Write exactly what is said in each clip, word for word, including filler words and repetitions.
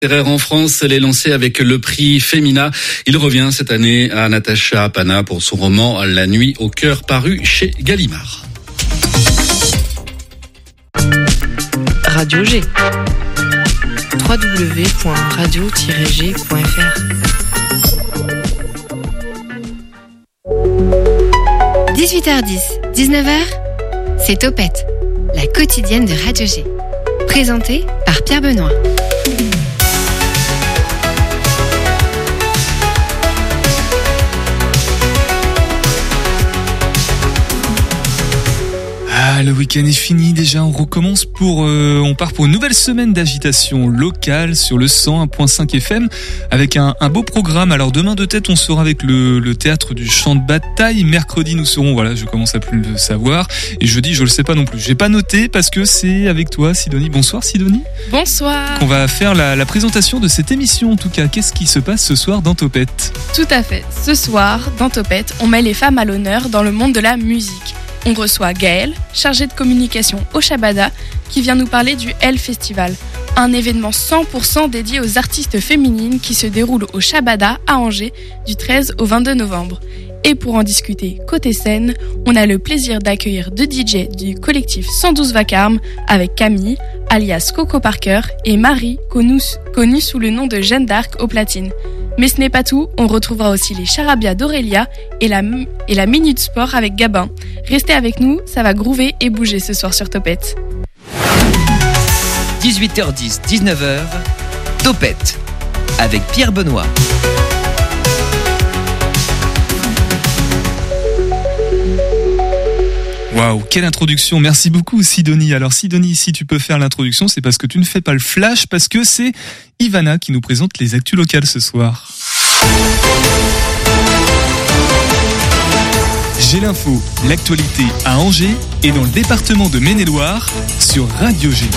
Littéraire en France, elle est lancée avec le prix Femina. Il revient cette année à Natacha Pana pour son roman La nuit au cœur, paru chez Gallimard. Radio G. w w w point radio tiret g point f r. dix-huit heures dix, dix-neuf heures, c'est Topette, la quotidienne de Radio G. Présentée par Pierre Benoît. Ah, le week-end est fini déjà, on recommence pour, euh, on part pour une nouvelle semaine d'agitation locale sur le cent un point cinq F M avec un, un beau programme. Alors demain de tête, on sera avec le, le théâtre du champ de bataille. Mercredi, nous serons, voilà, je commence à plus le savoir. Et jeudi, je le sais pas non plus. J'ai pas noté parce que c'est avec toi, Sidonie. Bonsoir, Sidonie. Bonsoir. Qu'on va faire la, la présentation de cette émission. En tout cas, qu'est-ce qui se passe ce soir dans Topette ? Tout à fait. Ce soir, dans Topette, on met les femmes à l'honneur dans le monde de la musique. On reçoit Gaëlle, chargée de communication au Shabada, qui vient nous parler du Elle Festival, un événement cent pour cent dédié aux artistes féminines qui se déroule au Shabada à Angers du treize au vingt-deux novembre. Et pour en discuter côté scène, on a le plaisir d'accueillir deux D J du collectif cent douze Vacarme avec Camille, alias Coco Parker, et Marie, connue, connue sous le nom de Jeanne d'Arc aux platines. Mais ce n'est pas tout, on retrouvera aussi les charabia d'Aurélia et la, et la Minute Sport avec Gabin. Restez avec nous, ça va groover et bouger ce soir sur Topette. dix-huit heures dix, dix-neuf heures, Topette, avec Pierre Benoît. Waouh, quelle introduction. Merci beaucoup, Sidonie. Alors, Sidonie, si tu peux faire l'introduction, c'est parce que tu ne fais pas le flash, parce que c'est Ivana qui nous présente les actus locales ce soir. J'ai l'info, l'actualité à Angers et dans le département de Maine-et-Loire sur Radio G.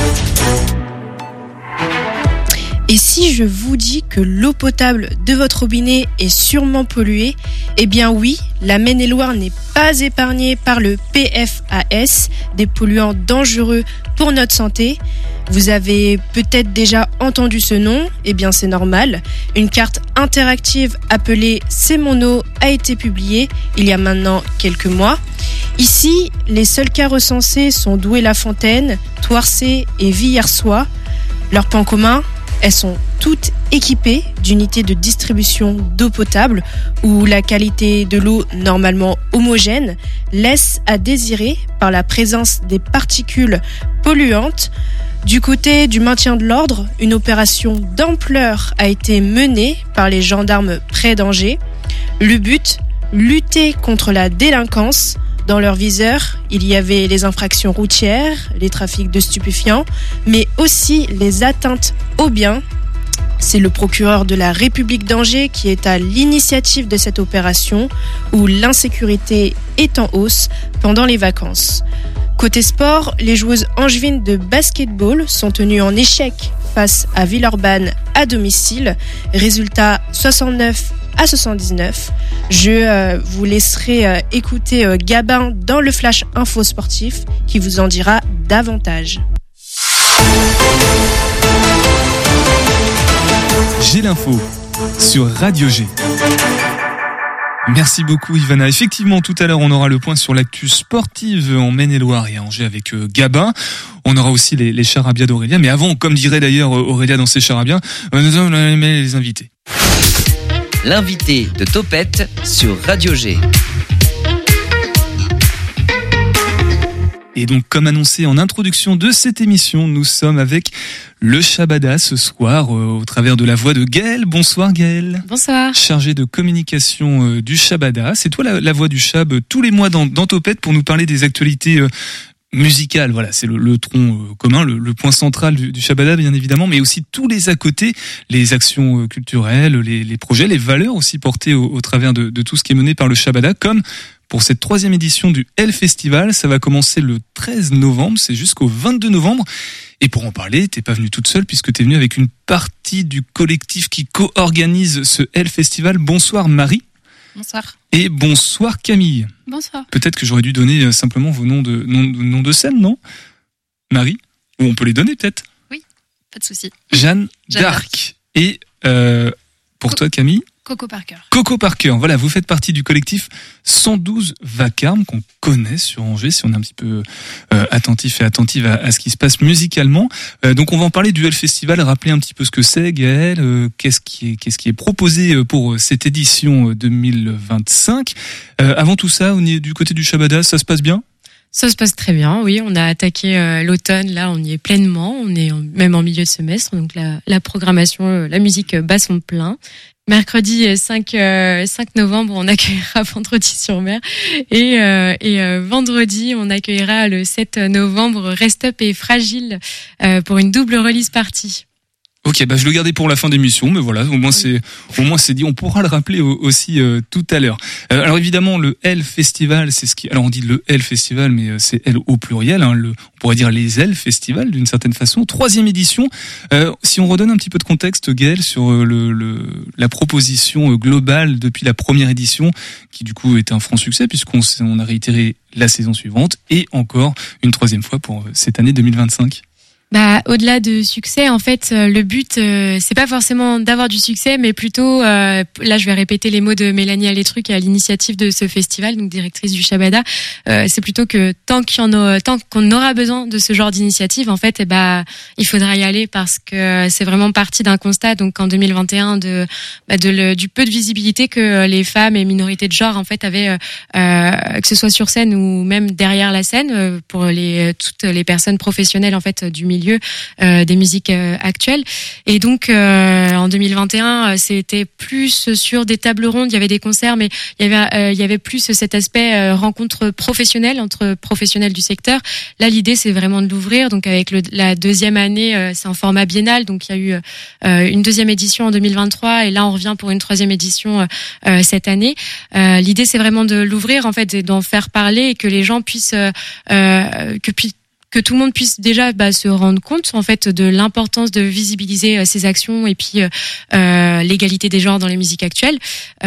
Et si je vous dis que l'eau potable de votre robinet est sûrement polluée, eh bien oui, la Maine-et-Loire n'est pas épargnée par le P F A S, des polluants dangereux pour notre santé. Vous avez peut-être déjà entendu ce nom, eh bien c'est normal. Une carte interactive appelée C'est mon eau a été publiée il y a maintenant quelques mois. Ici, les seuls cas recensés sont Douai-la-Fontaine, Thouarcé et Villers-Soix. Leur point commun ? Elles sont toutes équipées d'unités de distribution d'eau potable où la qualité de l'eau normalement homogène laisse à désirer par la présence des particules polluantes. Du côté du maintien de l'ordre, une opération d'ampleur a été menée par les gendarmes près d'Angers. Le but, lutter contre la délinquance. Dans leur viseur, il y avait les infractions routières, les trafics de stupéfiants, mais aussi les atteintes aux biens. C'est le procureur de la République d'Angers qui est à l'initiative de cette opération où l'insécurité est en hausse pendant les vacances. Côté sport, les joueuses angevines de basketball sont tenues en échec face à Villeurbanne à domicile. Résultat soixante-neuf à soixante-dix-neuf. Je euh, vous laisserai euh, écouter euh, Gabin dans le Flash Info Sportif qui vous en dira davantage. J'ai l'info sur Radio G. Merci beaucoup Ivana. Effectivement, tout à l'heure, on aura le point sur l'actu sportive en Maine-et-Loire et à Angers avec euh, Gabin. On aura aussi les, les charabia d'Aurélia. Mais avant, comme dirait d'ailleurs Aurélia dans ses charabia, euh, nous allons les invités. L'invité de Topette sur Radio G. Et donc, comme annoncé en introduction de cette émission, nous sommes avec le Shabada ce soir, euh, au travers de la voix de Gaëlle. Bonsoir Gaëlle. Bonsoir. Chargée de communication euh, du Shabada. C'est toi la, la voix du Shab euh, tous les mois dans, dans Topette pour nous parler des actualités euh, musicales. Voilà, c'est le, le tronc euh, commun, le, le point central du, du Shabada bien évidemment, mais aussi tous les à côté, les actions euh, culturelles, les, les projets, les valeurs aussi portées au, au travers de, de tout ce qui est mené par le Shabada, comme pour cette troisième édition du Elle Festival. Ça va commencer le treize novembre, c'est jusqu'au vingt-deux novembre. Et pour en parler, t'es pas venue toute seule puisque t'es venue avec une partie du collectif qui co-organise ce Elle Festival. Bonsoir Marie. Bonsoir. Et bonsoir Camille. Bonsoir. Peut-être que j'aurais dû donner simplement vos noms de, noms, noms de scène, non Marie ? Ou on peut les donner peut-être ? Oui. pas de souci. Jeanne, Jeanne d'Arc. d'Arc. Et euh, pour Co- toi, Camille ? Coco Parker. Coco Parker, voilà, vous faites partie du collectif cent douze Vacarme qu'on connaît sur Angers, si on est un petit peu euh, attentif et attentive à, à ce qui se passe musicalement. Euh, donc on va en parler du L Festival, rappeler un petit peu ce que c'est, Gaëlle, euh, qu'est-ce qui est, qu'est-ce qui est proposé pour cette édition deux mille vingt-cinq. Euh, avant tout ça, on est du côté du Shabada, ça se passe bien ? Ça se passe très bien, oui. On a attaqué euh, l'automne, là, on y est pleinement. On est en, même en milieu de semestre, donc la, la programmation, euh, la musique bat son plein. Mercredi cinq novembre, on accueillera Vendredi-sur-Mer et, euh, et euh, vendredi, on accueillera le sept novembre Rest Up et Fragile euh, pour une double release party. Ok, bah je le gardais pour la fin d'émission, mais voilà, au moins c'est, au moins c'est dit. On pourra le rappeler aussi euh, tout à l'heure. Euh, alors évidemment, le L Festival, c'est ce qui, alors on dit le L Festival, mais euh, c'est L au pluriel. Hein, le, on pourrait dire les L Festival d'une certaine façon. Troisième édition. Euh, si on redonne un petit peu de contexte, Gaëlle, sur euh, le, le, la proposition euh, globale depuis la première édition, qui du coup est un franc succès puisqu'on on a réitéré la saison suivante et encore une troisième fois pour euh, cette année deux mille vingt-cinq. Bah, au-delà de succès, en fait, le but, euh, c'est pas forcément d'avoir du succès, mais plutôt, euh, là, je vais répéter les mots de Mélanie Alétruc à l'initiative de ce festival, donc directrice du Shabada. Euh, c'est plutôt que tant qu'il y en a, tant qu'on aura besoin de ce genre d'initiative, en fait, eh bah, il faudra y aller parce que c'est vraiment parti d'un constat, donc en deux mille vingt et un, de, bah, de le, du peu de visibilité que les femmes et minorités de genre, en fait, avaient, euh, que ce soit sur scène ou même derrière la scène, pour les toutes les personnes professionnelles, en fait, du milieu. Euh, des musiques euh, actuelles. Et donc euh, en deux mille vingt et un, c'était plus sur des tables rondes, il y avait des concerts, mais il y avait euh, il y avait plus cet aspect euh, rencontre professionnelle entre professionnels du secteur. Là, l'idée, c'est vraiment de l'ouvrir. Donc avec le, la deuxième année, euh, c'est en format biennal. Donc il y a eu euh, une deuxième édition en deux mille vingt-trois et là on revient pour une troisième édition euh, cette année. Euh, l'idée, c'est vraiment de l'ouvrir en fait et d'en faire parler et que les gens puissent euh, que puissent que tout le monde puisse déjà bah, se rendre compte en fait de l'importance de visibiliser euh, ces actions et puis euh, l'égalité des genres dans les musiques actuelles,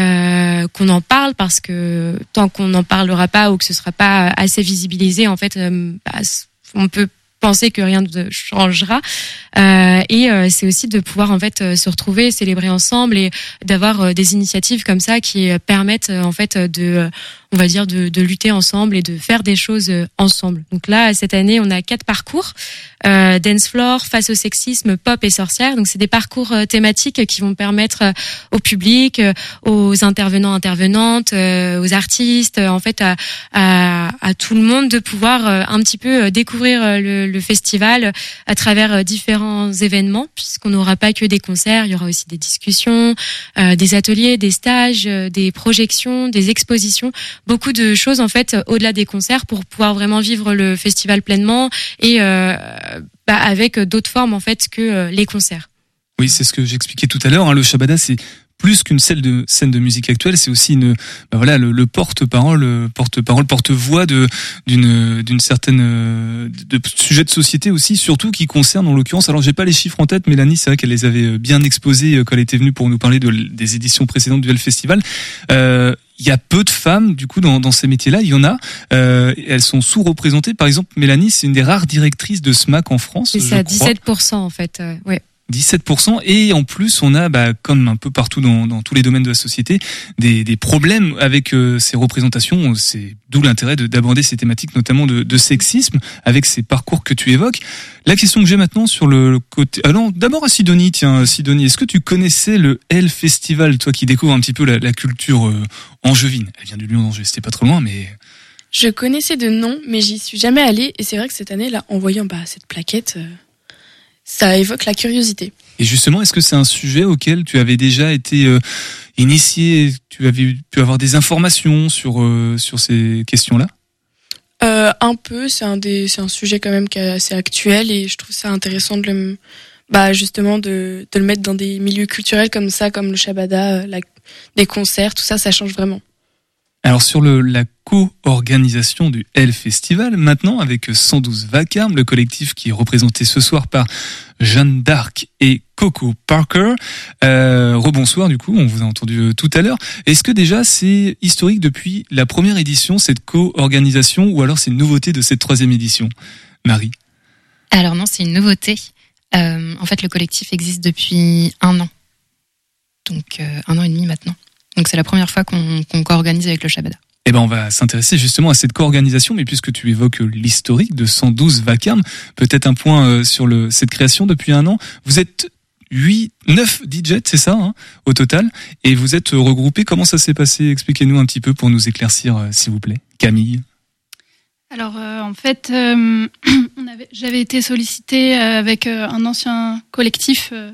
euh, qu'on en parle parce que tant qu'on n'en parlera pas ou que ce sera pas assez visibilisé, en fait, euh, bah, on peut penser que rien ne changera. Euh, et euh, c'est aussi de pouvoir en fait se retrouver, célébrer ensemble et d'avoir euh, des initiatives comme ça qui euh, permettent euh, en fait de euh, on va dire de, de lutter ensemble et de faire des choses ensemble. Donc là, cette année, on a quatre parcours. Euh, dance floor, face au sexisme, pop et sorcière. Donc c'est des parcours euh, thématiques qui vont permettre euh, au public, euh, aux intervenants, intervenantes, euh, aux artistes, euh, en fait à, à, à tout le monde de pouvoir euh, un petit peu euh, découvrir euh, le, le festival à travers euh, différents événements, puisqu'on n'aura pas que des concerts, il y aura aussi des discussions, euh, des ateliers, des stages, euh, des projections, des expositions. Beaucoup de choses en fait au-delà des concerts pour pouvoir vraiment vivre le festival pleinement et euh, bah, avec d'autres formes en fait que euh, les concerts. Oui, c'est ce que j'expliquais tout à l'heure. Hein, le Shabada, c'est plus qu'une scène de scène de musique actuelle, c'est aussi une bah voilà le, le porte-parole, porte-parole, porte-voix de d'une d'une certaine de, de sujets de société aussi, surtout qui concernent en l'occurrence. Alors j'ai pas les chiffres en tête, Mélanie, c'est vrai qu'elle les avait bien exposés quand elle était venue pour nous parler de des éditions précédentes du L Festival. Euh, Il y a peu de femmes du coup dans, dans ces métiers-là. Il y en a. Euh, elles sont sous-représentées. Par exemple, Mélanie, c'est une des rares directrices de S M A C en France. C'est ça, dix-sept pour cent en fait. Euh, ouais. dix-sept pour cent et en plus on a bah, comme un peu partout dans, dans tous les domaines de la société des, des problèmes avec euh, ces représentations. C'est d'où l'intérêt de, d'aborder ces thématiques notamment de, de sexisme avec ces parcours que tu évoques. La question que j'ai maintenant sur le, le côté... Alors d'abord à Sidonie, tiens Sidonie, est-ce que tu connaissais le L Festival, toi qui découvres un petit peu la, la culture euh, angevine? Elle vient du Lyon d'Angers, c'était pas trop loin mais... Je connaissais de nom mais j'y suis jamais allée et c'est vrai que cette année là en voyant bah, cette plaquette... Euh... ça évoque la curiosité. Et justement, est-ce que c'est un sujet auquel tu avais déjà été euh, initié, tu avais pu avoir des informations sur euh, sur ces questions-là? euh, Un peu, c'est un des, c'est un sujet quand même qui est assez actuel et je trouve ça intéressant de le, bah justement de de le mettre dans des milieux culturels comme ça, comme le Shabada, la, des concerts, tout ça, ça change vraiment. Alors sur le, la co-organisation du L Festival, maintenant avec cent douze Vacarme, le collectif qui est représenté ce soir par Jeanne d'Arc et Coco Parker. Euh, rebonsoir du coup, on vous a entendu tout à l'heure. Est-ce que déjà c'est historique depuis la première édition, cette co-organisation, ou alors c'est une nouveauté de cette troisième édition? Marie? Alors non, c'est une nouveauté. Euh, en fait, le collectif existe depuis un an. Donc, euh, un an et demi maintenant. Donc, c'est la première fois qu'on, qu'on co-organise avec le Shabada. Eh ben, on va s'intéresser justement à cette co-organisation, mais puisque tu évoques l'historique de cent douze vacarmes, peut-être un point sur le, cette création depuis un an. Vous êtes huit, neuf D J, c'est ça, hein, au total, et vous êtes regroupés. Comment ça s'est passé? Expliquez-nous un petit peu pour nous éclaircir, euh, s'il vous plaît. Camille. Alors, euh, en fait, euh, on avait, j'avais été sollicitée euh, avec euh, un ancien collectif euh,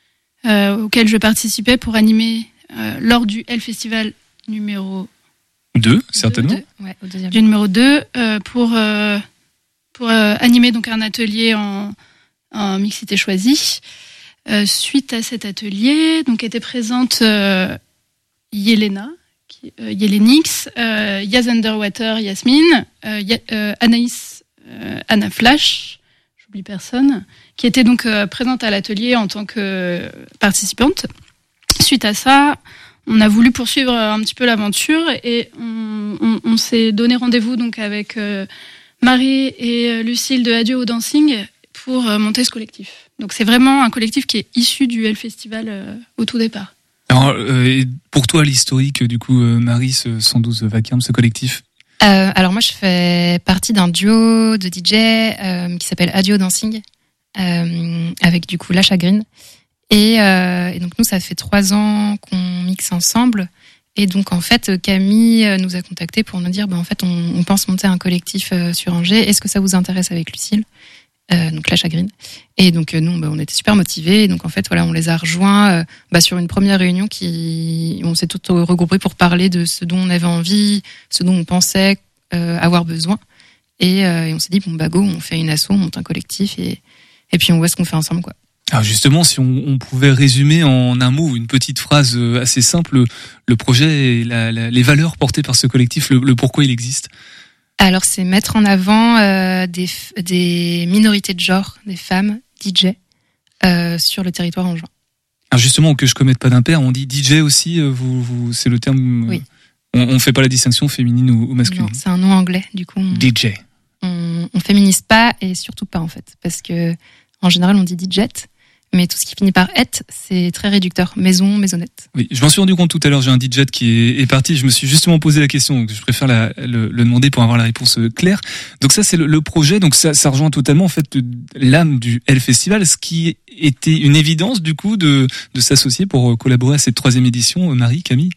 euh, auquel je participais pour animer euh, lors du L Festival numéro Deux, certainement. Deux, ouais, au deuxième. Du numéro deux, euh, pour, euh, pour euh, animer donc un atelier en, en mixité choisie. Euh, suite à cet atelier, donc était présente euh, Yelena, qui, euh, Yelenix, euh, Yas Underwater, Yasmine, euh, y, euh, Anaïs, euh, Anna Flash, j'oublie personne, qui était donc euh, présente à l'atelier en tant que participante. Suite à ça, on a voulu poursuivre un petit peu l'aventure et on, on, on s'est donné rendez-vous donc avec euh, Marie et Lucille de Adieu au Dancing pour euh, monter ce collectif. Donc c'est vraiment un collectif qui est issu du L Festival euh, au tout départ. Alors, euh, pour toi, l'historique, du coup, euh, Marie, ce cent douze vacarmes, ce collectif? euh, Alors moi, je fais partie d'un duo de D J euh, qui s'appelle Adieu au Dancing, euh, avec du coup La Chagrine. Et, euh, et donc nous, ça fait trois ans qu'on mixe ensemble. Et donc en fait, Camille nous a contactés pour nous dire, ben en fait, on, on pense monter un collectif euh, sur Angers. Est-ce que ça vous intéresse avec Lucille, euh, donc La Chagrine. Et donc euh, nous, ben, on était super motivés. Et donc en fait, voilà, on les a rejoints euh, bah, sur une première réunion qui, on s'est tous regroupés pour parler de ce dont on avait envie, ce dont on pensait euh, avoir besoin. Et, euh, et on s'est dit, bon bah go, on fait une asso, on monte un collectif et et puis on voit ce qu'on fait ensemble, quoi. Alors justement, si on, on pouvait résumer en un mot, une petite phrase assez simple, le projet et la, la, les valeurs portées par ce collectif, le, le pourquoi il existe. Alors c'est mettre en avant euh, des, des minorités de genre, des femmes D J euh, sur le territoire angevin. Alors justement, que je commette pas d'impair, on dit D J aussi, vous, vous, c'est le terme. Oui. On, on fait pas la distinction féminine ou, ou masculine. Non, c'est un nom anglais, du coup. On, D J. On, on féminise pas et surtout pas en fait, parce que en général on dit D J. Mais tout ce qui finit par « être », c'est très réducteur. Maison, maisonnette. Oui, je m'en suis rendu compte tout à l'heure. J'ai un D J qui est, est parti. Je me suis justement posé la question. Donc je préfère la, le, le demander pour avoir la réponse claire. Donc ça, c'est le, le projet. Donc ça, ça rejoint totalement en fait l'âme du L Festival. Ce qui était une évidence du coup de, de s'associer pour collaborer à cette troisième édition. Marie, Camille.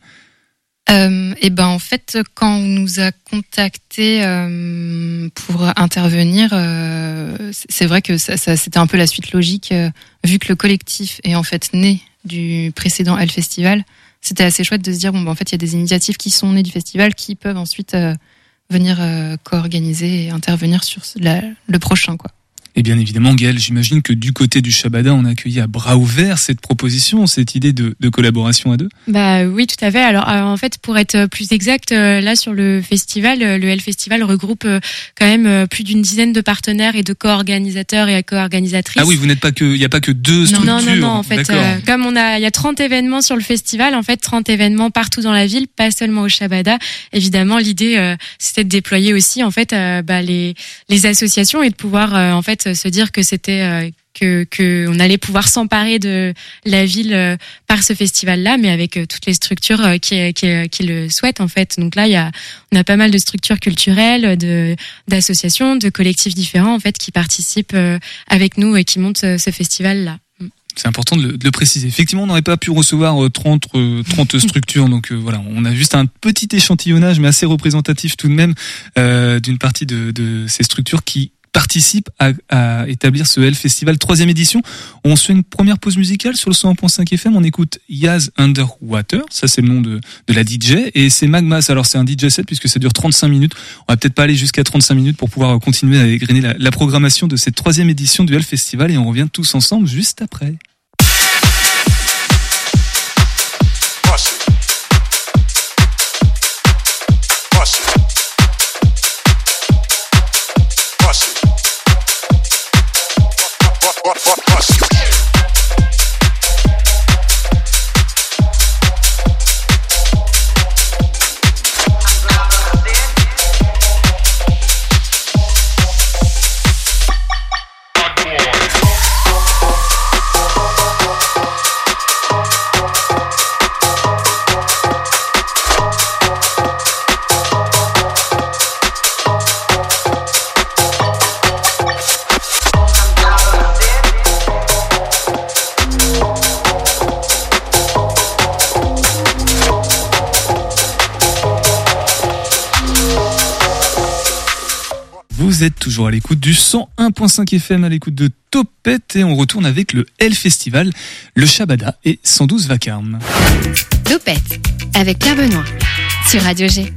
Euh, et ben en fait, quand on nous a contactés euh, pour intervenir, euh, c'est vrai que ça, ça, c'était un peu la suite logique, euh, vu que le collectif est en fait né du précédent L Festival. C'était assez chouette de se dire bon ben en fait il y a des initiatives qui sont nées du festival qui peuvent ensuite euh, venir euh, co-organiser et intervenir sur la, le prochain, quoi. Et bien évidemment, Gaëlle, j'imagine que du côté du Shabada, on a accueilli à bras ouverts cette proposition, cette idée de, de collaboration à deux. Bah oui, tout à fait. Alors, euh, en fait, pour être plus exact, euh, là sur le festival, euh, le L Festival regroupe euh, quand même euh, plus d'une dizaine de partenaires et de co-organisateurs et co-organisatrices. Ah oui, vous n'êtes pas que, il n'y a pas que deux non, structures. Non, non, non. En fait, euh, comme on a, il y a trente événements sur le festival, en fait, trente événements partout dans la ville, pas seulement au Shabada. Évidemment, l'idée, euh, c'était de déployer aussi, en fait, euh, bah, les les associations et de pouvoir, euh, en fait, se dire que c'était euh, que que on allait pouvoir s'emparer de la ville euh, par ce festival-là, mais avec euh, toutes les structures euh, qui qui qui le souhaitent en fait. Donc là, il y a on a pas mal de structures culturelles, de d'associations, de collectifs différents en fait qui participent euh, avec nous et qui montent euh, ce festival-là. C'est important de le, de le préciser. Effectivement, on n'aurait pas pu recevoir trente, trente structures, donc euh, voilà, on a juste un petit échantillonnage, mais assez représentatif tout de même, euh, d'une partie de, de ces structures qui participent à, à établir ce L Festival troisième édition. On se fait une première pause musicale sur le cent un point cinq F M. On écoute Yas Underwater, ça c'est le nom de, de la D J, et c'est Magmas. Alors c'est un D J set puisque ça dure trente-cinq minutes. On va peut-être pas aller jusqu'à trente-cinq minutes pour pouvoir continuer à égrener la, la programmation de cette troisième édition du L Festival, et on revient tous ensemble juste après. Vous êtes toujours à l'écoute du cent un virgule cinq F M, à l'écoute de Topette, et on retourne avec le L Festival, le Shabada et cent douze Vacarme. Topette avec Pierre Benoît sur Radio G.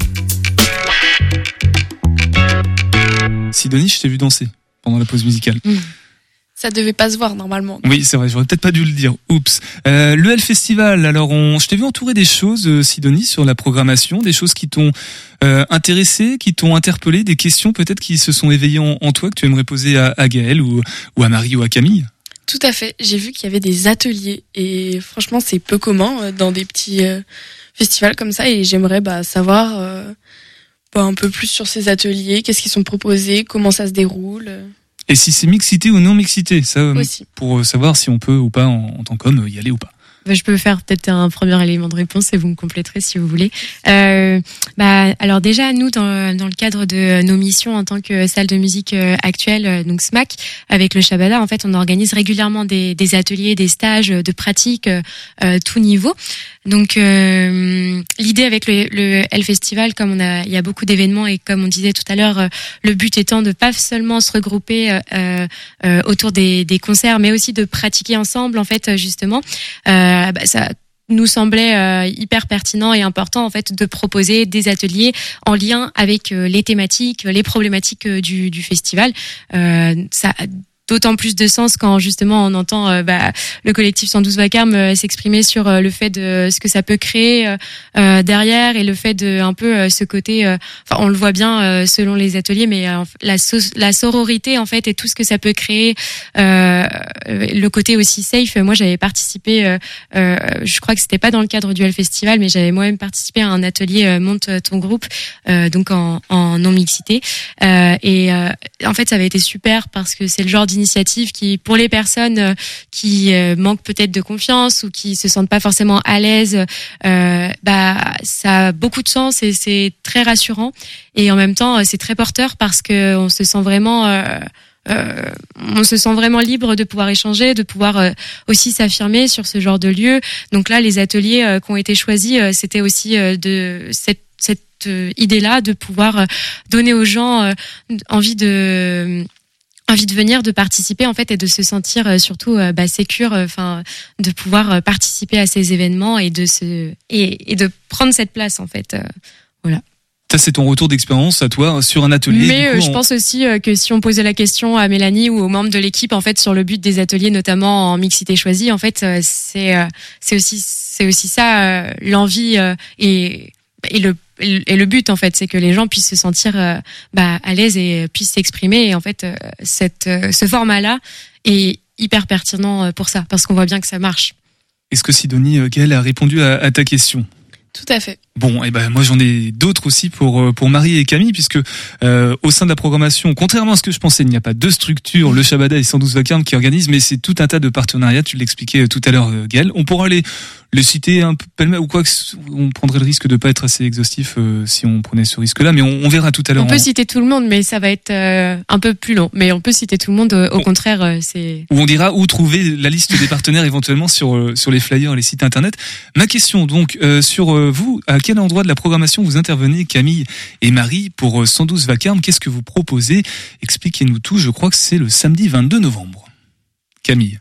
Sidonie, je t'ai vu danser pendant la pause musicale. Mmh. Ça devait pas se voir normalement. Oui, c'est vrai, j'aurais peut-être pas dû le dire. Oups. Euh, le L Festival, alors on, je t'ai vu entourer des choses, euh, Sidonie, sur la programmation, des choses qui t'ont euh, intéressé, qui t'ont interpellé, des questions peut-être qui se sont éveillées en, en toi, que tu aimerais poser à, à Gaëlle ou, ou à Marie ou à Camille. Tout à fait. J'ai vu qu'il y avait des ateliers et franchement, c'est peu commun euh, dans des petits euh, festivals comme ça, et j'aimerais bah, savoir euh, bah, un peu plus sur ces ateliers, qu'est-ce qui sont proposés, comment ça se déroule. Et si c'est mixité ou non mixité, ça, aussi, pour savoir si on peut ou pas en, en tant qu'homme y aller ou pas. Je peux faire peut-être un premier élément de réponse et vous me compléterez si vous voulez. Euh, bah, alors déjà, nous, dans, dans le cadre de nos missions en tant que salle de musique actuelle, donc S M A C, avec le Shabada, en fait, on organise régulièrement des, des ateliers, des stages de pratique, euh, tout niveau. Donc, euh, l'idée avec le, le L Festival, comme on a, il y a beaucoup d'événements et comme on disait tout à l'heure, euh, le but étant de pas seulement se regrouper euh, euh, autour des, des concerts, mais aussi de pratiquer ensemble, en fait, justement. Euh, bah, ça nous semblait euh, hyper pertinent et important, en fait, de proposer des ateliers en lien avec euh, les thématiques, les problématiques euh, du, du festival. Euh, ça d'autant plus de sens quand justement on entend euh, bah, le collectif cent douze Vacarme euh, s'exprimer sur euh, le fait de ce que ça peut créer euh, derrière, et le fait de un peu euh, ce côté, euh, enfin on le voit bien euh, selon les ateliers, mais euh, la, so- la sororité en fait et tout ce que ça peut créer, euh, le côté aussi safe. Moi j'avais participé, euh, euh, je crois que c'était pas dans le cadre du L Festival, mais j'avais moi-même participé à un atelier euh, monte ton groupe, euh, donc en, en non mixité, euh, et euh, en fait ça avait été super parce que c'est le genre d'initiative qui, pour les personnes qui euh, manquent peut-être de confiance ou qui se sentent pas forcément à l'aise, euh, bah ça a beaucoup de sens et c'est très rassurant, et en même temps c'est très porteur parce que on se sent vraiment euh, Euh, on se sent vraiment libre de pouvoir échanger, de pouvoir euh, aussi s'affirmer sur ce genre de lieu. Donc là, les ateliers euh, qui ont été choisis, euh, c'était aussi euh, de cette, cette euh, idée-là de pouvoir euh, donner aux gens euh, envie de envie de venir, de participer en fait, et de se sentir euh, surtout euh, bah, sécure, enfin euh, de pouvoir euh, participer à ces événements et de se et, et de prendre cette place en fait. Euh, voilà. Ça, c'est ton retour d'expérience à toi sur un atelier. Mais coup, euh, je on... pense aussi euh, que si on posait la question à Mélanie ou aux membres de l'équipe, en fait, sur le but des ateliers, notamment en mixité choisie, en fait, euh, c'est euh, c'est aussi c'est aussi ça euh, l'envie euh, et et le et le but en fait, c'est que les gens puissent se sentir euh, bah à l'aise et puissent s'exprimer. Et en fait, euh, cette euh, ce format-là est hyper pertinent pour ça, parce qu'on voit bien que ça marche. Est-ce que Sidonie, Gaëlle a répondu à, à ta question? Tout à fait. Bon, et ben moi j'en ai d'autres aussi pour pour Marie et Camille, puisque euh, au sein de la programmation, contrairement à ce que je pensais, il n'y a pas deux structures, le Shabada et cent douze Vacarme, qui organisent, mais c'est tout un tas de partenariats. Tu l'expliquais tout à l'heure, Gaëlle. On pourra les les citer un peu pêle-mêle, ou quoi, que on prendrait le risque de pas être assez exhaustif euh, si on prenait ce risque-là, mais on, on verra tout à l'heure. On peut en... citer tout le monde, mais ça va être euh, un peu plus long. Mais on peut citer tout le monde. Au bon. contraire, euh, c'est. Ou on dira où trouver la liste des partenaires éventuellement sur euh, sur les flyers, les sites internet. Ma question donc euh, sur euh, vous, à quel endroit de la programmation vous intervenez, Camille et Marie, pour euh, cent douze Vacarme? Qu'est-ce que vous proposez? Expliquez-nous tout. Je crois que c'est le samedi vingt-deux novembre. Camille.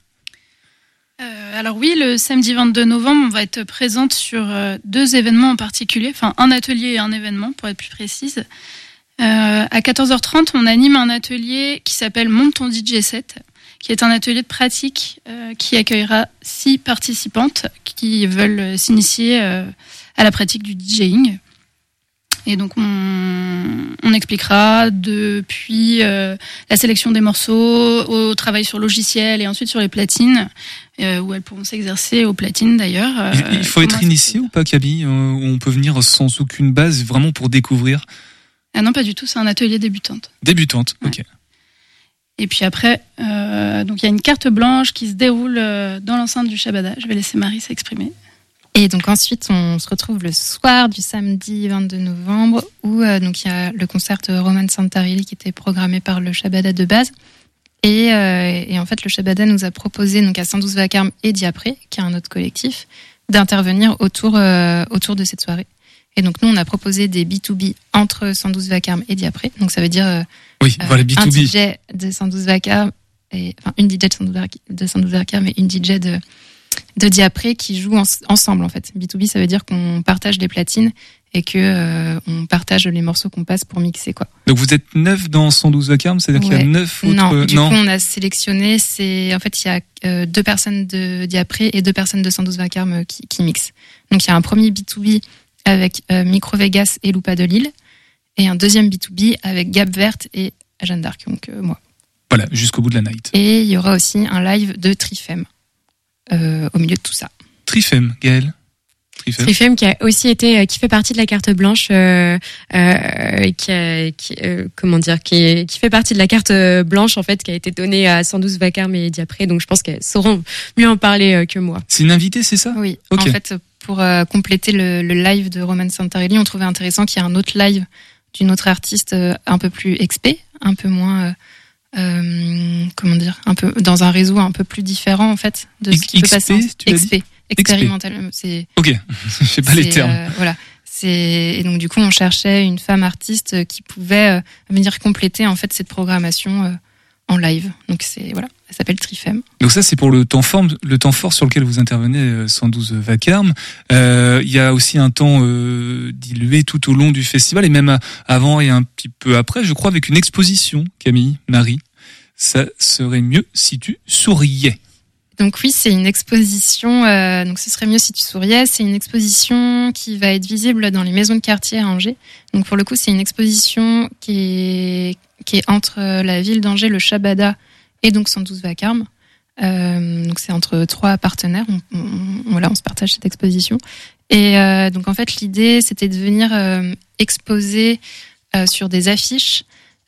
Euh, alors oui, le samedi vingt-deux novembre, on va être présente sur euh, deux événements en particulier, enfin un atelier et un événement pour être plus précise. Euh, à quatorze heures trente, on anime un atelier qui s'appelle Monte ton D J set, qui est un atelier de pratique euh, qui accueillera six participantes qui veulent s'initier euh, à la pratique du DJing. Et donc on, on expliquera depuis euh, la sélection des morceaux, au travail sur logiciel et ensuite sur les platines, euh, où elles pourront s'exercer aux platines d'ailleurs. Euh, Il faut être initié ou pas, Camille? euh, On peut venir sans aucune base, vraiment pour découvrir? Ah non, pas du tout, c'est un atelier débutante. Débutante, ok. Ouais. Et puis après, euh, donc il y a une carte blanche qui se déroule dans l'enceinte du Shabada. Je vais laisser Marie s'exprimer. Et donc ensuite, on se retrouve le soir du samedi vingt-deux novembre, où euh, donc il y a le concert de Roman Santarelli qui était programmé par le Shabada de base. Et, euh, et en fait, le Shabada nous a proposé, donc à cent douze Vacarme et Diapré, qui est un autre collectif, d'intervenir autour euh, autour de cette soirée. Et donc nous, on a proposé des B deux B entre cent douze Vacarme et Diapré. Donc ça veut dire euh, Oui, euh, voilà, B deux B. un D J de cent douze vacarme, et, enfin une D J de cent douze, de cent douze vacarme et une D J de, de Diapré qui jouent en, ensemble en fait. B deux B, ça veut dire qu'on partage les platines et que euh, on partage les morceaux qu'on passe pour mixer, quoi. Donc vous êtes neuf dans cent douze vacarme, c'est-à-dire Ouais. qu'il y a neuf autres... Non, du non. coup on a sélectionné, c'est en fait il y a euh, deux personnes de Diapré et deux personnes de cent douze vacarme qui, qui mixent. Donc il y a un premier B deux B avec euh, Micro Vegas et Loupa de Lille et un deuxième B deux B avec Gap Verte et Jeanne d'Arc, donc euh, moi. Voilà, jusqu'au bout de la night. Et il y aura aussi un live de Trifem euh, au milieu de tout ça. Trifem, Gaël. Trifem. Trifem qui a aussi été, qui fait partie de la carte blanche, euh, euh, qui, a, qui euh, comment dire, qui, qui fait partie de la carte blanche en fait, qui a été donnée à cent douze vacarme et Diapré. Donc je pense qu'elles sauront mieux en parler euh, que moi. C'est une invitée, c'est ça? Oui. Ok. En fait, pour euh, compléter le, le live de Roman Santarelli, on trouvait intéressant qu'il y ait un autre live d'une autre artiste euh, un peu plus expé, un peu moins, euh, euh, comment dire, un peu dans un réseau un peu plus différent en fait de ce qui peut passer. Tu X P, expérimental. C'est. Ok, je sais pas les termes. Euh, voilà. C'est et donc du coup on cherchait une femme artiste qui pouvait euh, venir compléter en fait cette programmation euh, en live. Donc c'est voilà, elle s'appelle Trifem. Donc ça c'est pour le temps fort, le temps fort sur lequel vous intervenez, euh, cent douze vacarme. Euh, il y a aussi un temps euh, dilué tout au long du festival et même à, avant et un petit peu après, je crois, avec une exposition. Camille, Marie, ça serait mieux si tu souriais. Donc oui, c'est une exposition, euh, donc ce serait mieux si tu souriais, c'est une exposition qui va être visible dans les maisons de quartier à Angers. Donc pour le coup, c'est une exposition qui est, qui est entre la ville d'Angers, le Shabada et donc cent douze vacarme. Euh, donc c'est entre trois partenaires, on, on, voilà, on se partage cette exposition. Et euh, donc en fait, l'idée, c'était de venir euh, exposer euh, sur des affiches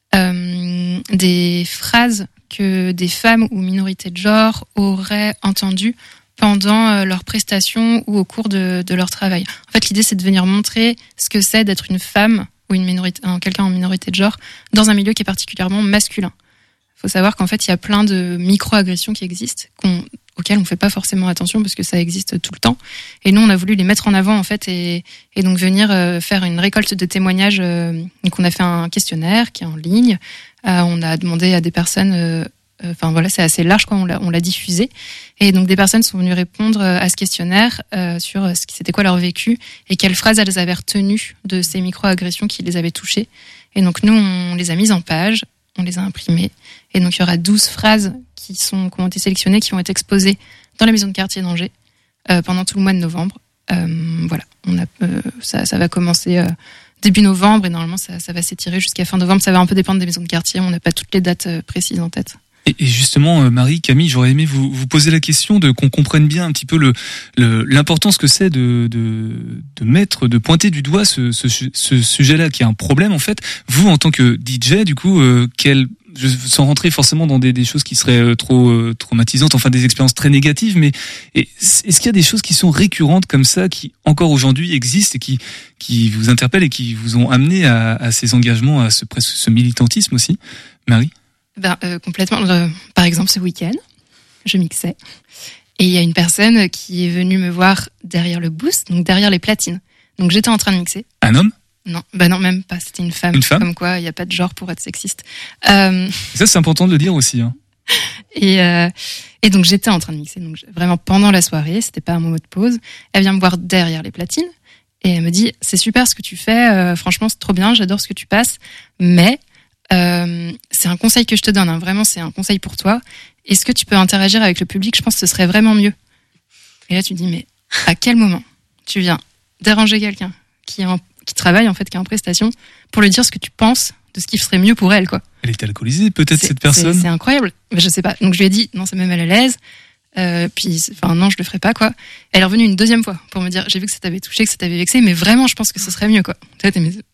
euh, des phrases que des femmes ou minorités de genre auraient entendues pendant euh, leur prestation ou au cours de, de leur travail. En fait, l'idée, c'est de venir montrer ce que c'est d'être une femme ou une minorité, euh, quelqu'un en minorité de genre dans un milieu qui est particulièrement masculin. Il faut savoir qu'en fait, il y a plein de micro-agressions qui existent, qu'on, auxquelles on ne fait pas forcément attention parce que ça existe tout le temps. Et nous, on a voulu les mettre en avant, en fait, et, et donc venir euh, faire une récolte de témoignages. Euh, donc, on a fait un questionnaire qui est en ligne. Euh, on a demandé à des personnes, euh, euh, enfin voilà, c'est assez large quand on l'a, on l'a diffusé. Et donc des personnes sont venues répondre à ce questionnaire euh, sur ce qui c'était quoi leur vécu et quelles phrases elles avaient retenues de ces micro-agressions qui les avaient touchées. Et donc nous, on les a mises en page, on les a imprimées. Et donc il y aura douze phrases qui sont, qui ont été sélectionnées, qui vont être exposées dans la maison de quartier d'Angers euh, pendant tout le mois de novembre. Euh, voilà, on a, euh, ça, ça va commencer. Euh, début novembre et normalement ça, ça va s'étirer jusqu'à fin novembre. Ça va un peu dépendre des maisons de quartier. On n'a pas toutes les dates précises en tête. Et, et justement, Marie, Camille, j'aurais aimé vous, vous poser la question de qu'on comprenne bien un petit peu le, le l'importance que c'est de, de de mettre, de pointer du doigt ce, ce, ce sujet-là qui est un problème en fait. Vous, en tant que D J, du coup, euh, quel je, sans rentrer forcément dans des, des choses qui seraient trop euh, traumatisantes, enfin des expériences très négatives, mais est-ce qu'il y a des choses qui sont récurrentes comme ça, qui encore aujourd'hui existent et qui qui vous interpellent et qui vous ont amené à, à ces engagements, à ce presque ce militantisme aussi, Marie? Ben euh, complètement. Euh, par exemple, ce week-end, je mixais et il y a une personne qui est venue me voir derrière le boost, donc derrière les platines. Donc j'étais en train de mixer. Un homme? Non, bah non, même pas. C'était une femme. Une femme. Comme quoi, il n'y a pas de genre pour être sexiste. Euh... Ça, c'est important de le dire aussi. Hein. Et, euh, et donc, j'étais en train de mixer. Donc, vraiment pendant la soirée, c'était pas un moment de pause. Elle vient me voir derrière les platines et elle me dit, c'est super ce que tu fais. Euh, franchement, c'est trop bien. J'adore ce que tu passes. Mais euh, c'est un conseil que je te donne. Hein. Vraiment, c'est un conseil pour toi. Est-ce que tu peux interagir avec le public? Je pense que ce serait vraiment mieux. Et là, tu te dis, mais à quel moment tu viens déranger quelqu'un qui est en qui travaille en fait, qui est en prestation, pour lui dire ce que tu penses de ce qui serait mieux pour elle, quoi. Elle est alcoolisée, peut-être, c'est, cette personne. C'est, c'est incroyable. Mais je sais pas. Donc je lui ai dit non, c'est même mal à l'aise. Euh, puis, enfin non, je le ferai pas, quoi. Elle est revenue une deuxième fois pour me dire, j'ai vu que ça t'avait touché, que ça t'avait vexé, mais vraiment, je pense que ce serait mieux, quoi. Tu vois, t'es mais...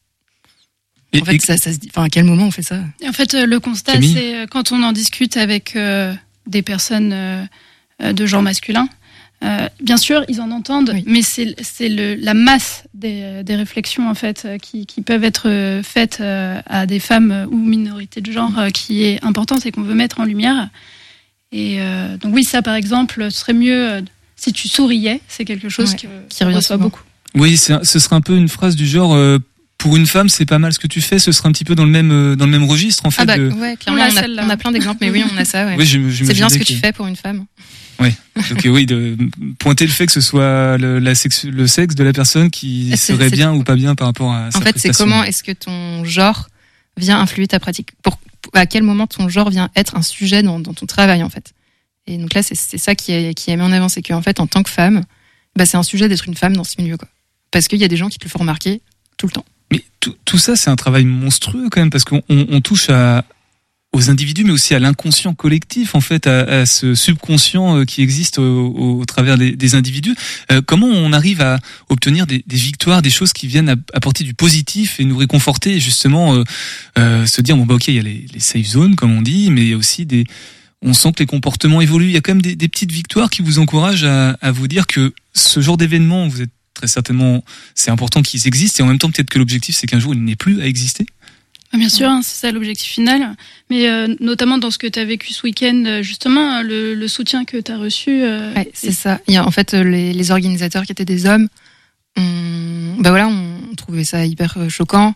En fait, et... ça, ça se dit. Enfin, à quel moment on fait ça? Et en fait, le constat, Camille, c'est quand on en discute avec euh, des personnes euh, de genre masculin. Euh, bien sûr, ils en entendent, oui. mais c'est, c'est le, la masse des, des réflexions en fait qui, qui peuvent être faites à des femmes ou minorités de genre euh, qui est importante et qu'on veut mettre en lumière. Et euh, donc oui, ça par exemple, ce serait mieux euh, si tu souriais. C'est quelque chose ouais, que, qui revient reçoit beaucoup. Oui, c'est, ce serait un peu une phrase du genre euh, pour une femme, c'est pas mal ce que tu fais. Ce sera un petit peu dans le même euh, dans le même registre en fait. Ah bah de... ouais, clairement, on a, on a, on a plein d'exemples, mais oui, on a ça. Ouais. Oui, c'est bien ce que, que tu fais pour une femme. Oui. Donc oui, de pointer le fait que ce soit le, la sexe, le sexe de la personne qui c'est, serait c'est, bien c'est... ou pas bien par rapport à sa En fait, prestation. C'est comment est-ce que ton genre vient influer ta pratique. Pour, à quel moment ton genre vient être un sujet dans, dans ton travail en fait. Et donc là, c'est, c'est ça qui est, qui est mis en avant, c'est qu'en fait, en tant que femme, bah, c'est un sujet d'être une femme dans ce milieu, quoi. Parce qu'il y a des gens qui te le font remarquer tout le temps. Mais tout, tout ça, c'est un travail monstrueux quand même, parce qu'on on, on touche à aux individus, mais aussi à l'inconscient collectif, en fait, à, à ce subconscient qui existe au, au travers des, des individus. Euh, comment on arrive à obtenir des, des victoires, des choses qui viennent apporter du positif et nous réconforter, et justement euh, euh, se dire bon bah ok, il y a les, les safe zones comme on dit, mais il y a aussi des, on sent que les comportements évoluent. Il y a quand même des, des petites victoires qui vous encouragent à, à vous dire que ce genre d'événement, vous êtes très certainement, c'est important qu'ils existent, et en même temps peut-être que l'objectif c'est qu'un jour il n'ait plus à exister. Bien sûr, hein, c'est ça l'objectif final, mais euh, notamment dans ce que tu as vécu ce week-end, justement, le, le soutien que tu as reçu. Euh, ouais, c'est et... ça. Il y a, en fait, les, les organisateurs qui étaient des hommes, on, bah voilà, on trouvait ça hyper choquant.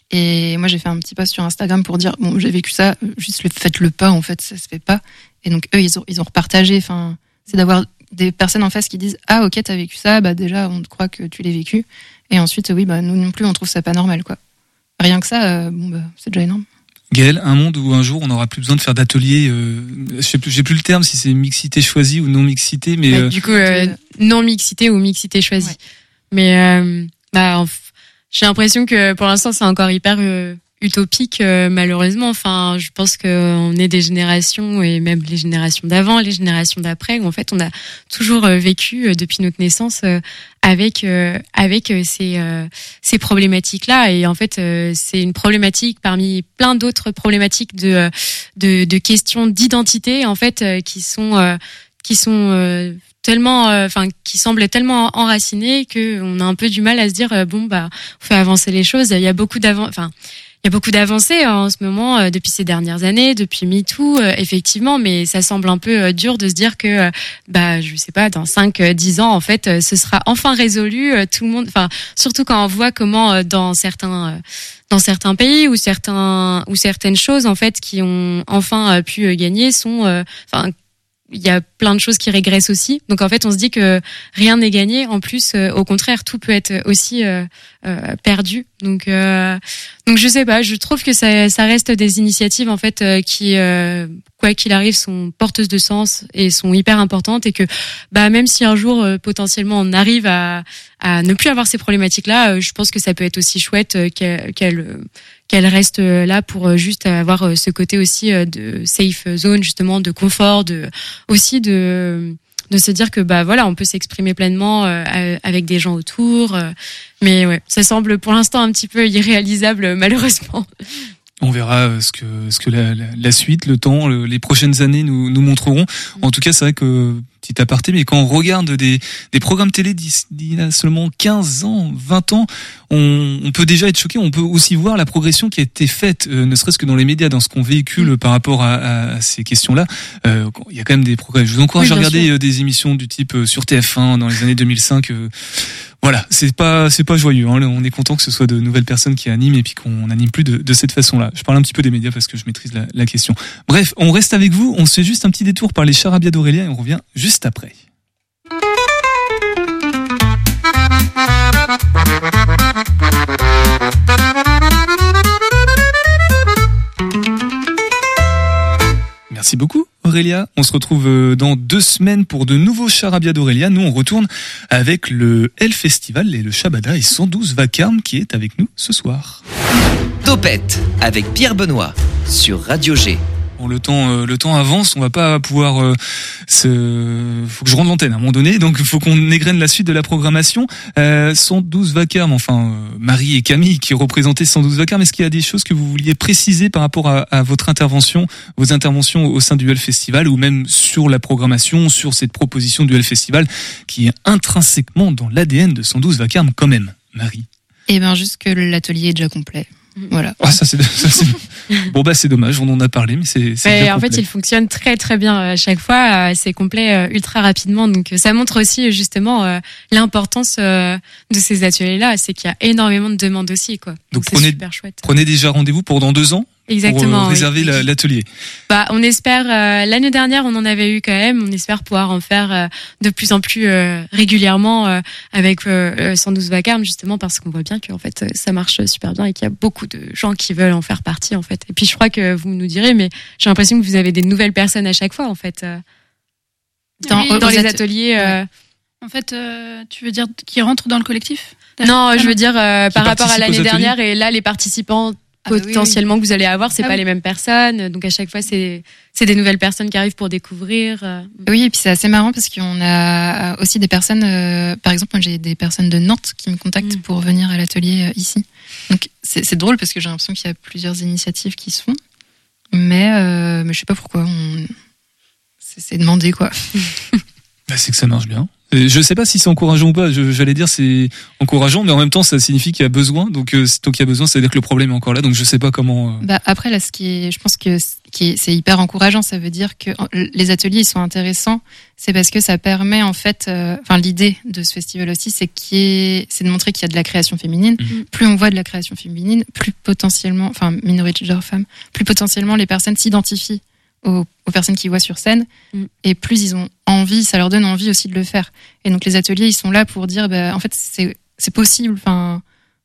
Et moi, j'ai fait un petit post sur Instagram pour dire, bon, j'ai vécu ça, juste le, faites-le pas, en fait, ça se fait pas. Et donc, eux, ils ont, ils ont repartagé. Enfin, c'est d'avoir des personnes en face qui disent, ah, ok, t'as vécu ça, bah déjà, on te croit que tu l'as vécu. Et ensuite, oui, bah nous non plus, on trouve ça pas normal, quoi. Rien que ça, euh, bon bah, c'est déjà énorme. Gaëlle, un monde où un jour on n'aura plus besoin de faire d'ateliers, euh, je sais plus, j'ai plus le terme si c'est mixité choisie ou non mixité, mais ouais, euh... du coup euh, non mixité ou mixité choisie. Ouais. Mais euh, bah, j'ai l'impression que pour l'instant c'est encore hyper euh, utopique euh, malheureusement. Enfin, je pense qu'on est des générations et même les générations d'avant, les générations d'après, où en fait on a toujours euh, vécu euh, depuis notre naissance euh, avec euh, avec euh, ces euh, ces problématiques là, et en fait euh, c'est une problématique parmi plein d'autres problématiques de de, de questions d'identité en fait euh, qui sont euh, qui sont euh, tellement enfin euh, qui semblent tellement enracinées que on a un peu du mal à se dire euh, bon bah on fait avancer les choses. Il y a beaucoup d'avant enfin il y a beaucoup d'avancées en ce moment euh, depuis ces dernières années, depuis MeToo, euh, effectivement, mais ça semble un peu euh, dur de se dire que, euh, bah, je sais pas, dans cinq, dix ans, en fait, euh, ce sera enfin résolu. Euh, tout le monde, enfin, surtout quand on voit comment euh, dans certains, euh, dans certains pays ou certains, ou certaines choses, en fait, qui ont enfin euh, pu euh, gagner sont, enfin. Euh, il y a plein de choses qui régressent aussi. Donc en fait, on se dit que rien n'est gagné. En plus, euh, au contraire, tout peut être aussi euh, euh, perdu. Donc, euh, donc je sais pas. Je trouve que ça, ça reste des initiatives en fait euh, qui, euh, quoi qu'il arrive, sont porteuses de sens et sont hyper importantes. Et que, bah même si un jour euh, potentiellement on arrive à, à ne plus avoir ces problématiques-là, euh, je pense que ça peut être aussi chouette euh, qu'elle, qu'elle qu'elle reste là pour juste avoir ce côté aussi de safe zone, justement, de confort, de aussi de de se dire que bah voilà, on peut s'exprimer pleinement avec des gens autour. Mais ouais, ça semble pour l'instant un petit peu irréalisable, malheureusement. On verra ce que ce que la, la, la suite, le temps, le, les prochaines années nous nous montreront. En tout cas, c'est vrai que petit aparté, mais quand on regarde des des programmes télé d'il y a seulement quinze ans, vingt ans, on, on peut déjà être choqué. On peut aussi voir la progression qui a été faite, euh, ne serait-ce que dans les médias, dans ce qu'on véhicule par rapport à, à ces questions-là. Euh, il y a quand même des progrès. Je vous encourage oui, à regarder sûr. des émissions du type euh, sur T F un dans les années deux mille cinq. Euh, Voilà, c'est pas c'est pas joyeux. Hein. On est content que ce soit de nouvelles personnes qui animent et puis qu'on anime plus de, de cette façon-là. Je parle un petit peu des médias parce que je maîtrise la, la question. Bref, on reste avec vous. On se fait juste un petit détour par les charabia d'Aurélia et on revient juste après. Merci beaucoup Aurélia. On se retrouve dans deux semaines pour de nouveaux charabia d'Aurélia. Nous on retourne avec le L Festival et le Shabada et cent douze Vacarme qui est avec nous ce soir. Topette avec Pierre Benoît sur Radio G. Bon, le temps, euh, le temps avance, on va pas pouvoir euh, se... faut que je rende l'antenne à un moment donné, donc il faut qu'on égrène la suite de la programmation. Euh, cent douze Vacarme, enfin euh, Marie et Camille qui représentaient cent douze Vacarme. Est-ce qu'il y a des choses que vous vouliez préciser par rapport à, à votre intervention, vos interventions au sein du L Festival ou même sur la programmation, sur cette proposition du L Festival qui est intrinsèquement dans l'A D N de cent douze Vacarme quand même, Marie? Eh ben juste que l'atelier est déjà complet. Voilà. Ah, ça c'est, ça, c'est... bon bah c'est dommage, on en a parlé, mais c'est. c'est Mais bien en fait, complet. il fonctionne très très bien à chaque fois. C'est complet ultra rapidement, donc ça montre aussi justement euh, l'importance euh, de ces ateliers-là. C'est qu'il y a énormément de demandes aussi, quoi. Donc, Donc c'est prenez, super chouette. prenez déjà rendez-vous pour dans deux ans. Exactement. Pour euh, réserver oui. la, l'atelier. Bah, on espère. Euh, l'année dernière, on en avait eu quand même. On espère pouvoir en faire euh, de plus en plus euh, régulièrement euh, avec euh, cent douze Vacarme, justement parce qu'on voit bien que en fait ça marche super bien et qu'il y a beaucoup de gens qui veulent en faire partie en fait. Et puis je crois que vous nous direz, mais j'ai l'impression que vous avez des nouvelles personnes à chaque fois en fait euh, dans, Oui, dans les at- ateliers. Euh... En fait, euh, tu veux dire qui rentrent dans le collectif? Non, je veux dire euh, par rapport à participent aux l'année ateliers dernière et là les participants. Ah bah oui, Potentiellement que vous allez avoir, c'est Ah pas oui. les mêmes personnes, donc à chaque fois c'est c'est des nouvelles personnes qui arrivent pour découvrir. euh. Oui, et puis c'est assez marrant parce qu'on a aussi des personnes, euh, par exemple, moi j'ai des personnes de Nantes qui me contactent Mm. pour venir à l'atelier euh, ici. Donc c'est, c'est drôle parce que j'ai l'impression qu'il y a plusieurs initiatives qui se font, mais, euh, mais je sais pas pourquoi. On... C'est, c'est demandé quoi. Bah, c'est que ça marche bien. Et je sais pas si c'est encourageant ou pas. Je, j'allais dire c'est encourageant, mais en même temps ça signifie qu'il y a besoin. Donc euh, tant qu'il y a besoin, ça veut dire que le problème est encore là. Donc je sais pas comment. Euh... Bah après là, ce qui est, je pense que ce qui est, c'est hyper encourageant. Ça veut dire que les ateliers ils sont intéressants. C'est parce que ça permet en fait, euh, enfin l'idée de ce festival aussi, c'est qu'il y ait, c'est de montrer qu'il y a de la création féminine. Mmh. Plus on voit de la création féminine, plus potentiellement, enfin minorité genre femme, plus potentiellement les personnes s'identifient aux, aux personnes qui voient sur scène, Mm. et plus ils ont envie, ça leur donne envie aussi de le faire. Et donc les ateliers, ils sont là pour dire, bah, en fait, c'est c'est possible. Enfin,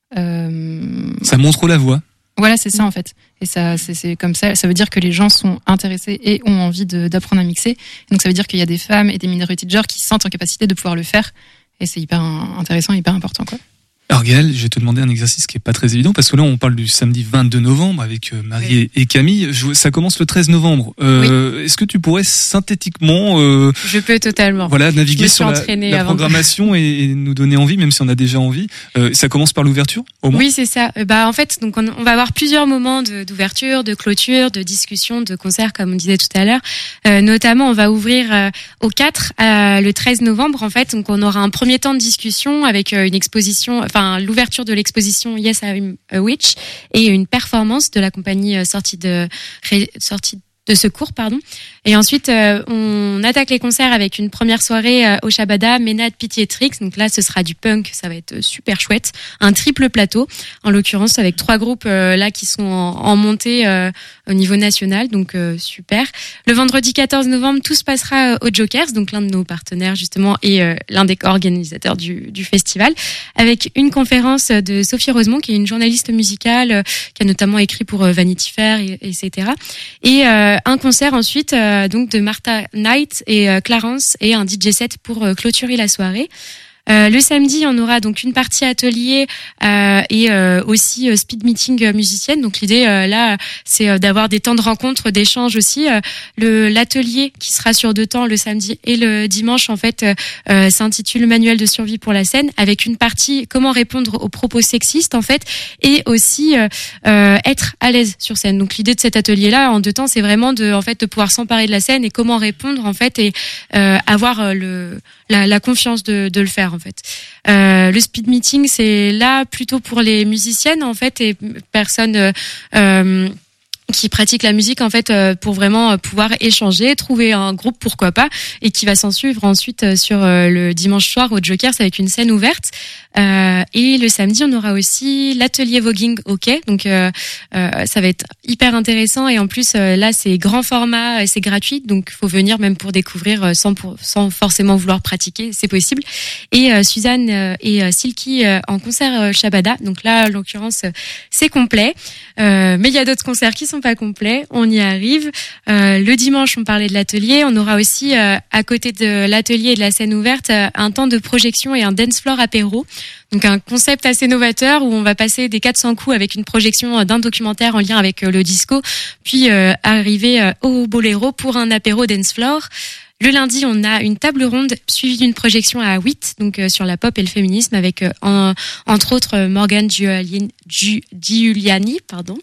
euh, Ça montre la voie. voilà, c'est ça en fait. Et ça, c'est, c'est comme ça. Ça veut dire que les gens sont intéressés et ont envie de, d'apprendre à mixer. Et donc ça veut dire qu'il y a des femmes et des minorités de genre qui se sentent en capacité de pouvoir le faire. Et c'est hyper intéressant, hyper important, quoi. Alors Gaël, je vais te demander un exercice qui est pas très évident parce que là on parle du samedi vingt-deux novembre avec euh, Marie Oui. et, et Camille. Je- ça commence le treize novembre. Euh, Est-ce que tu pourrais synthétiquement, euh, Je peux totalement. voilà, Je naviguer me suis sur la, entraînée la avant de- programmation et, et nous donner envie, même si on a déjà envie. Euh, ça commence par l'ouverture, au moins. Oui, c'est ça. Euh, Bah en fait, donc on, on va avoir plusieurs moments de, d'ouverture, de clôture, de discussion, de concert, comme on disait tout à l'heure. Euh, notamment, on va ouvrir euh, au quatre, euh, le treize novembre, en fait. Donc on aura un premier temps de discussion avec euh, une exposition, enfin l'ouverture de l'exposition Yes I'm a Witch et une performance de la compagnie euh, sortie de ré- sortie de secours, pardon. Et ensuite, euh, on attaque les concerts avec une première soirée euh, au Shabada, Ménade, Pitié Tricks. Donc là, ce sera du punk, ça va être super chouette. Un triple plateau, en l'occurrence, avec trois groupes euh, là qui sont en, en montée euh, au niveau national, donc euh, super. Le vendredi quatorze novembre, tout se passera euh, au Jokers, donc l'un de nos partenaires justement et euh, l'un des organisateurs du, du festival, avec une conférence de Sophie Rosemont, qui est une journaliste musicale, euh, qui a notamment écrit pour euh, Vanity Fair, et, et cetera. Et euh, un concert ensuite euh, donc de Martha Knight et euh, Clarence et un D J set pour euh, clôturer la soirée. Euh, le samedi, on aura donc une partie atelier euh, et euh, aussi euh, speed meeting euh, musicienne. Donc l'idée euh, là, c'est euh, d'avoir des temps de rencontre, d'échange aussi. Euh, le l'atelier qui sera sur deux temps, le samedi et le dimanche, en fait, euh, s'intitule Manuel de survie pour la scène, avec une partie comment répondre aux propos sexistes en fait, et aussi euh, euh, être à l'aise sur scène. Donc l'idée de cet atelier-là, en deux temps, c'est vraiment de en fait de pouvoir s'emparer de la scène et comment répondre en fait et euh, avoir euh, le la, la confiance de, de le faire en fait. Euh, le speed meeting, c'est là plutôt pour les musiciennes en fait et personnes euh, euh, qui pratiquent la musique en fait euh, pour vraiment pouvoir échanger, trouver un groupe pourquoi pas, et qui va s'en suivre ensuite euh, sur euh, le dimanche soir au Jokers avec une scène ouverte. Euh, et le samedi, on aura aussi l'atelier voguing au quai. Donc euh, euh, ça va être hyper intéressant et en plus euh, là c'est grand format, et c'est gratuit, donc faut venir même pour découvrir euh, sans pour, sans forcément vouloir pratiquer, c'est possible. Et euh, Suzanne euh, et euh, Silky euh, en concert euh, Shabada. Donc là, en l'occurrence, euh, c'est complet. Euh, mais il y a d'autres concerts qui sont pas complets. On y arrive. Euh, le dimanche, on parlait de l'atelier. On aura aussi euh, à côté de l'atelier et de la scène ouverte euh, un temps de projection et un dance floor apéro. Donc un concept assez novateur où on va passer des quatre cents coups avec une projection d'un documentaire en lien avec le disco, puis euh, arriver au Boléro pour un apéro dance floor. Le lundi, on a une table ronde suivie d'une projection à huit, donc euh, sur la pop et le féminisme, avec euh, en, entre autres Morgane Giuliani, Giuliani, pardon,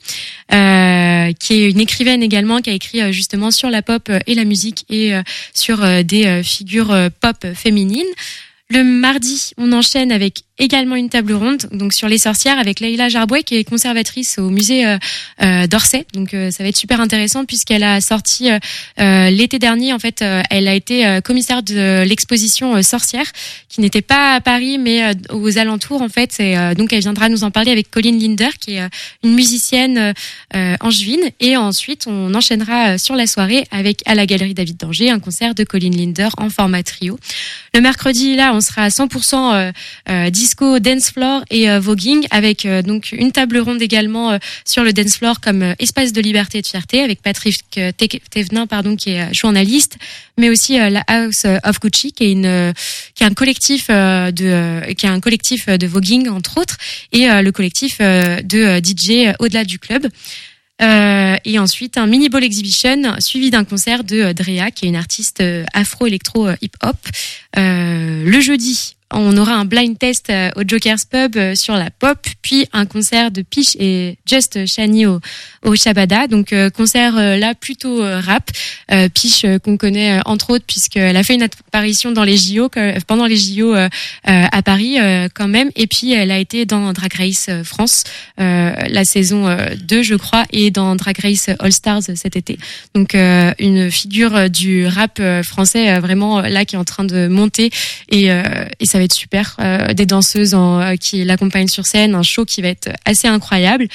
euh, qui est une écrivaine également, qui a écrit euh, justement sur la pop et la musique et euh, sur euh, des euh, figures euh, pop féminines. Le mardi, on enchaîne avec également une table ronde donc sur les sorcières avec Leïla Jarboué qui est conservatrice au musée euh, euh, d'Orsay. Donc euh, ça va être super intéressant puisqu'elle a sorti euh, euh, l'été dernier en fait euh, elle a été euh, commissaire de l'exposition euh, Sorcières qui n'était pas à Paris mais euh, aux alentours en fait et euh, donc elle viendra nous en parler avec Colline Linder qui est euh, une musicienne euh, angevine et ensuite on enchaînera euh, sur la soirée avec à la Galerie David d'Angers un concert de Colline Linder en format trio. Le mercredi là on sera à cent pour cent euh, euh, disco, dance floor et euh, voguing avec euh, donc une table ronde également euh, sur le dance floor comme euh, espace de liberté et de fierté avec Patrick euh, Thévenin pardon qui est euh, journaliste mais aussi euh, la House of Gucci qui est une euh, qui est un collectif euh, de euh, qui est un collectif de voguing entre autres et euh, le collectif euh, de euh, D J euh, au-delà du club. Euh, et ensuite un mini ball exhibition suivi d'un concert de euh, Drea qui est une artiste euh, afro-électro euh, hip-hop. Euh, le jeudi on aura un blind test euh, au Joker's Pub euh, sur la pop, puis un concert de Piche et Just Shani au, au Shabada. Donc euh, concert euh, là plutôt euh, rap. Euh, Piche euh, qu'on connaît euh, entre autres puisqu'elle a fait une apparition dans les J O euh, pendant les J O euh, euh, à Paris euh, quand même. Et puis elle a été dans Drag Race euh, France euh, la saison euh, deux je crois et dans Drag Race All Stars cet été. Donc euh, une figure du rap euh, français euh, vraiment euh, là qui est en train de monter et, euh, et ça va être super, euh, des danseuses en, euh, qui l'accompagnent sur scène, un show qui va être assez incroyable.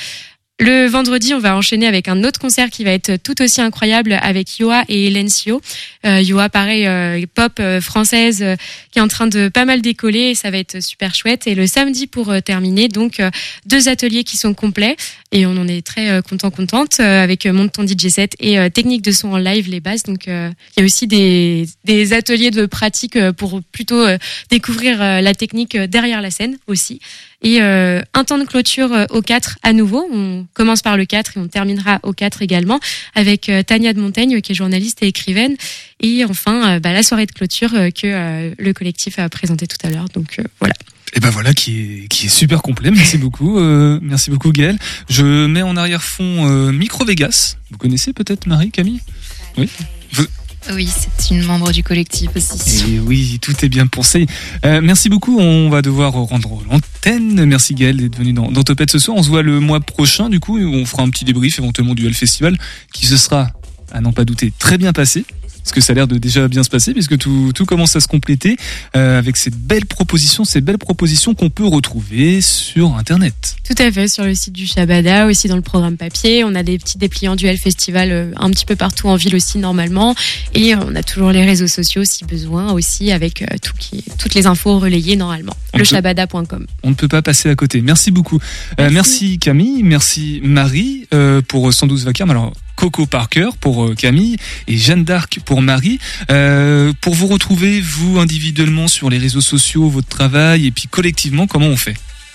Le vendredi, on va enchaîner avec un autre concert qui va être tout aussi incroyable avec Yoa et Hélène Sio. Euh, Yoa, pareil, euh, pop euh, française euh, qui est en train de pas mal décoller et ça va être super chouette. Et le samedi pour euh, terminer, donc euh, deux ateliers qui sont complets et on en est très euh, content contente euh, avec euh, Monte ton D J set et euh, technique de son en live les bases. Donc euh, il y a aussi des des ateliers de pratique euh, pour plutôt euh, découvrir euh, la technique euh, derrière la scène aussi. Et euh, un temps de clôture euh, au quatre à nouveau. On commence par le quatre et on terminera au quatre également avec euh, Tania de Montaigne qui est journaliste et écrivaine. Et enfin, euh, bah, la soirée de clôture euh, que euh, le collectif a présenté tout à l'heure. Donc euh, voilà. Et ben voilà qui est qui est super complet. Merci beaucoup, euh, merci beaucoup Gaëlle. Je mets en arrière-fond euh, Micro Vegas. Vous connaissez peut-être Marie, Camille? Oui. Vous... Oui, c'est une membre du collectif aussi. Et oui, tout est bien pensé. Euh, merci beaucoup. On va devoir rendre l'antenne. Merci Gaëlle d'être venue dans, dans Topette ce soir. On se voit le mois prochain. Du coup, on fera un petit débrief éventuellement du Hell Festival qui se sera, à n'en pas douter, très bien passé. Parce que ça a l'air de déjà bien se passer, puisque tout, tout commence à se compléter euh, avec ces belles propositions, ces belles propositions qu'on peut retrouver sur Internet. Tout à fait, sur le site du Shabada, aussi dans le programme papier. On a des petits dépliants du Hell Festival euh, un petit peu partout en ville aussi normalement. Et euh, on a toujours les réseaux sociaux si besoin aussi, avec euh, tout qui, toutes les infos relayées normalement. Le shabada point com. On ne peut pas passer à côté. Merci beaucoup. Merci, euh, merci Camille, merci Marie euh, pour cent douze Vacarme. Alors, Coco Parker pour Camille et Jeanne d'Arc pour Marie. Euh, pour vous retrouver, vous individuellement sur les réseaux sociaux, votre travail et puis collectivement, comment on fait?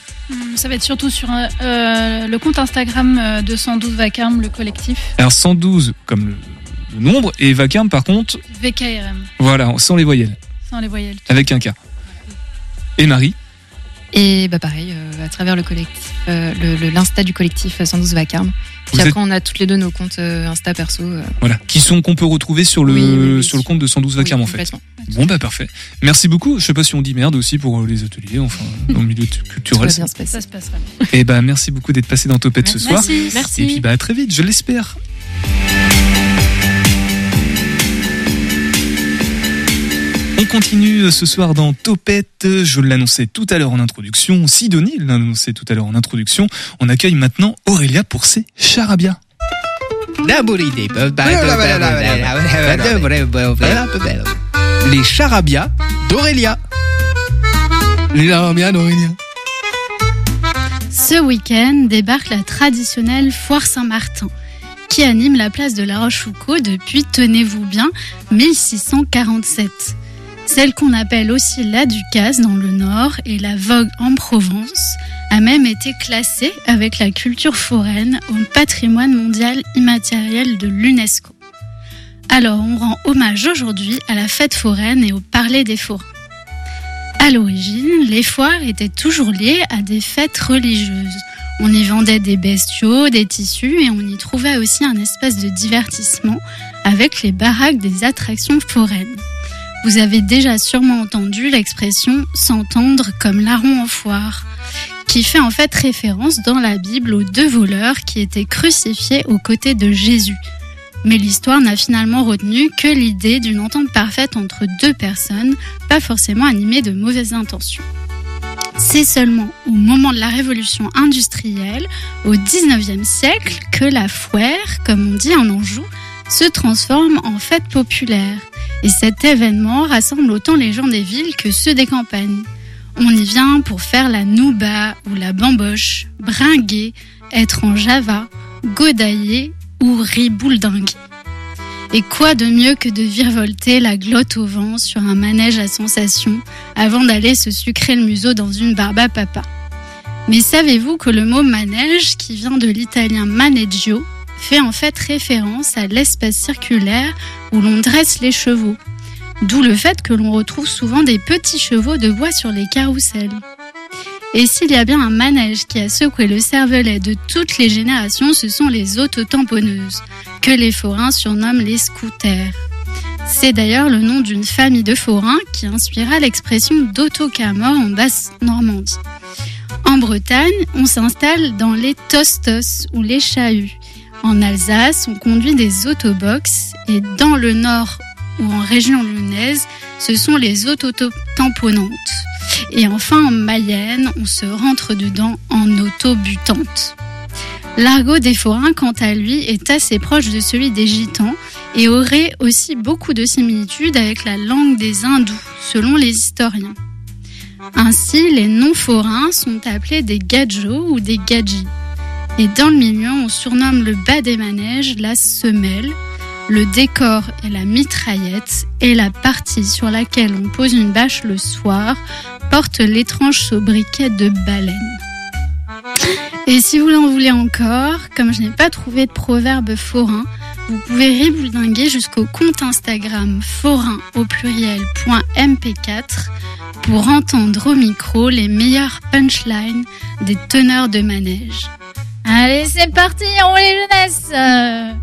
Ça va être surtout sur euh, le compte Instagram de cent douze Vacarme, le collectif. Alors cent douze comme le, le nombre et Vacarme par contre V K R M. Voilà, sans les voyelles. Sans les voyelles. Avec un K. Et Marie? Et bah pareil, euh, à travers le collectif, euh, le, le, l'insta du collectif cent douze Vacarme. Puis vous après, êtes... on a toutes les deux nos comptes euh, Insta perso. Euh... Voilà, qui sont qu'on peut retrouver sur le oui, oui, oui, sur le compte de cent douze Vacarme oui, en fait. Bon bah parfait. Merci beaucoup. Je sais pas si on dit merde aussi pour les ateliers, enfin dans le milieu culturel. Ça va bien se passer. Ça se passera. Et bah merci beaucoup d'être passé dans Topette ce soir. Merci. Merci. Et puis bah à très vite, je l'espère. On continue ce soir dans Topette. Je l'annonçais tout à l'heure en introduction. Sidonie l'annonçait tout à l'heure en introduction. On accueille maintenant Aurélia pour ses charabia. Les charabia d'Aurélia. Les charabia d'Aurélia. Ce week-end débarque la traditionnelle Foire Saint-Martin, qui anime la place de La Rochefoucauld depuis, tenez-vous bien, mille six cent quarante-sept. Celle qu'on appelle aussi la Ducasse dans le Nord et la Vogue en Provence a même été classée avec la culture foraine au patrimoine mondial immatériel de l'UNESCO. Alors on rend hommage aujourd'hui à la fête foraine et au parler des forains. À l'origine, les foires étaient toujours liées à des fêtes religieuses. On y vendait des bestiaux, des tissus et on y trouvait aussi un espace de divertissement avec les baraques des attractions foraines. Vous avez déjà sûrement entendu l'expression « s'entendre comme larron en foire », qui fait en fait référence dans la Bible aux deux voleurs qui étaient crucifiés aux côtés de Jésus. Mais l'histoire n'a finalement retenu que l'idée d'une entente parfaite entre deux personnes, pas forcément animées de mauvaises intentions. C'est seulement au moment de la révolution industrielle, au dix-neuvième siècle, que la foire, comme on dit en Anjou, se transforme en fête populaire. Et cet événement rassemble autant les gens des villes que ceux des campagnes. On y vient pour faire la nouba ou la bamboche, bringuer, être en java, godailler ou ribouledinguer. Et quoi de mieux que de virevolter la glotte au vent sur un manège à sensations avant d'aller se sucrer le museau dans une barbe à papa. Mais savez-vous que le mot manège, qui vient de l'italien maneggio, fait en fait référence à l'espace circulaire où l'on dresse les chevaux. D'où le fait que l'on retrouve souvent des petits chevaux de bois sur les carrousels. Et s'il y a bien un manège qui a secoué le cervelet de toutes les générations, ce sont les autotamponneuses, que les forains surnomment les scooters. C'est d'ailleurs le nom d'une famille de forains qui inspira l'expression d'autocamor en Basse-Normandie. En Bretagne, on s'installe dans les tostos ou les chahuts. En Alsace, on conduit des autobox et dans le nord ou en région lyonnaise, ce sont les autotamponnantes. Et enfin, en Mayenne, on se rentre dedans en autobutante. L'argot des forains, quant à lui, est assez proche de celui des gitans et aurait aussi beaucoup de similitudes avec la langue des hindous, selon les historiens. Ainsi, les non-forains sont appelés des gadjos ou des gadjis. Et dans le milieu, on surnomme le bas des manèges la semelle, le décor est la mitraillette et la partie sur laquelle on pose une bâche le soir porte l'étrange sobriquet de baleine. Et si vous en voulez encore, comme je n'ai pas trouvé de proverbe forain, vous pouvez ribouledinguer jusqu'au compte Instagram forain au pluriel .m p quatre pour entendre au micro les meilleures punchlines des teneurs de manège. Allez, c'est parti, on les jeunesse.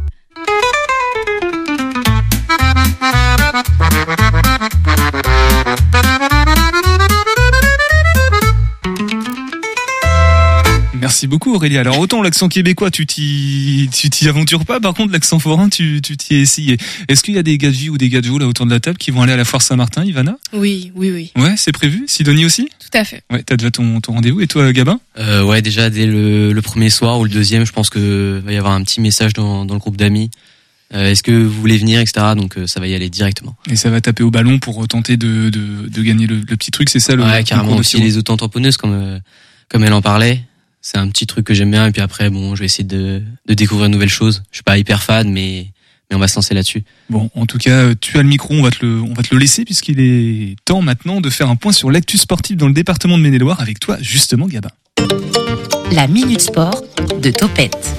Merci beaucoup Aurélie. Alors autant l'accent québécois tu t'y tu t'y aventures pas, par contre l'accent forain tu tu t'y es essayé. Est-ce qu'il y a des gadjis ou des gadjos là autour de la table qui vont aller à la foire Saint-Martin, Ivana? Oui, oui, oui. Ouais, c'est prévu. Sidonie aussi? Tout à fait. Ouais, t'as déjà ton ton rendez-vous. Et toi Gabin? Euh, ouais, déjà dès le, le premier soir ou le deuxième, je pense que va y avoir un petit message dans dans le groupe d'amis. Euh, est-ce que vous voulez venir, et cetera. Donc euh, ça va y aller directement. Et ça va taper au ballon pour tenter de de de gagner le, le petit truc, c'est ça le? Ouais, carrément. Aussi les autotamponneuses comme euh, comme elle en parlait. C'est un petit truc que j'aime bien et puis après bon je vais essayer de de découvrir de nouvelles choses. Je suis pas hyper fan mais mais on va se lancer là-dessus. Bon, en tout cas, tu as le micro, on va te le on va te le laisser puisqu'il est temps maintenant de faire un point sur l'actu sportive dans le département de Maine-et-Loire avec toi justement Gabin. La minute sport de Topette.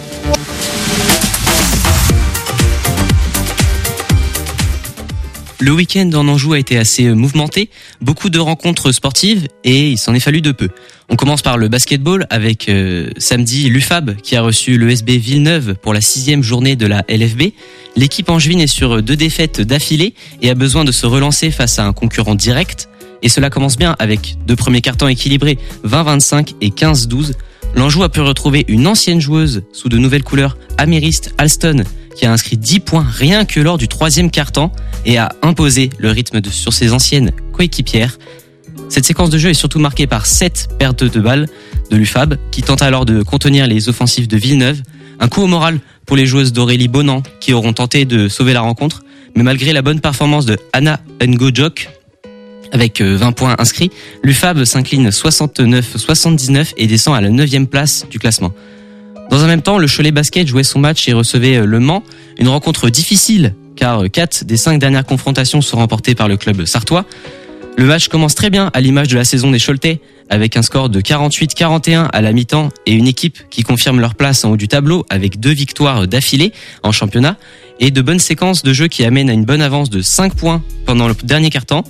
Le week-end en Anjou a été assez mouvementé, beaucoup de rencontres sportives et il s'en est fallu de peu. On commence par le basketball avec euh, samedi l'U F A B qui a reçu l'E S B Villeneuve pour la sixième journée de la L F B. L'équipe angevine est sur deux défaites d'affilée et a besoin de se relancer face à un concurrent direct. Et cela commence bien avec deux premiers cartons équilibrés, vingt vingt-cinq et quinze douze. L'Anjou a pu retrouver une ancienne joueuse sous de nouvelles couleurs, Amériste Alston, qui a inscrit dix points rien que lors du troisième quart-temps et a imposé le rythme de, sur ses anciennes coéquipières. Cette séquence de jeu est surtout marquée par sept pertes de balles de l'U F A B qui tente alors de contenir les offensives de Villeneuve. Un coup au moral pour les joueuses d'Aurélie Bonan qui auront tenté de sauver la rencontre, mais malgré la bonne performance de Anna Ngojok, avec vingt points inscrits, l'U F A B s'incline soixante-neuf soixante-dix-neuf et descend à la neuvième place du classement. Dans un même temps, le Cholet Basket jouait son match et recevait Le Mans, une rencontre difficile car quatre des cinq dernières confrontations sont remportées par le club sartois. Le match commence très bien à l'image de la saison des Choletais avec un score de quarante-huit quarante et un à la mi-temps et une équipe qui confirme leur place en haut du tableau avec deux victoires d'affilée en championnat et de bonnes séquences de jeu qui amènent à une bonne avance de cinq points pendant le dernier quart-temps.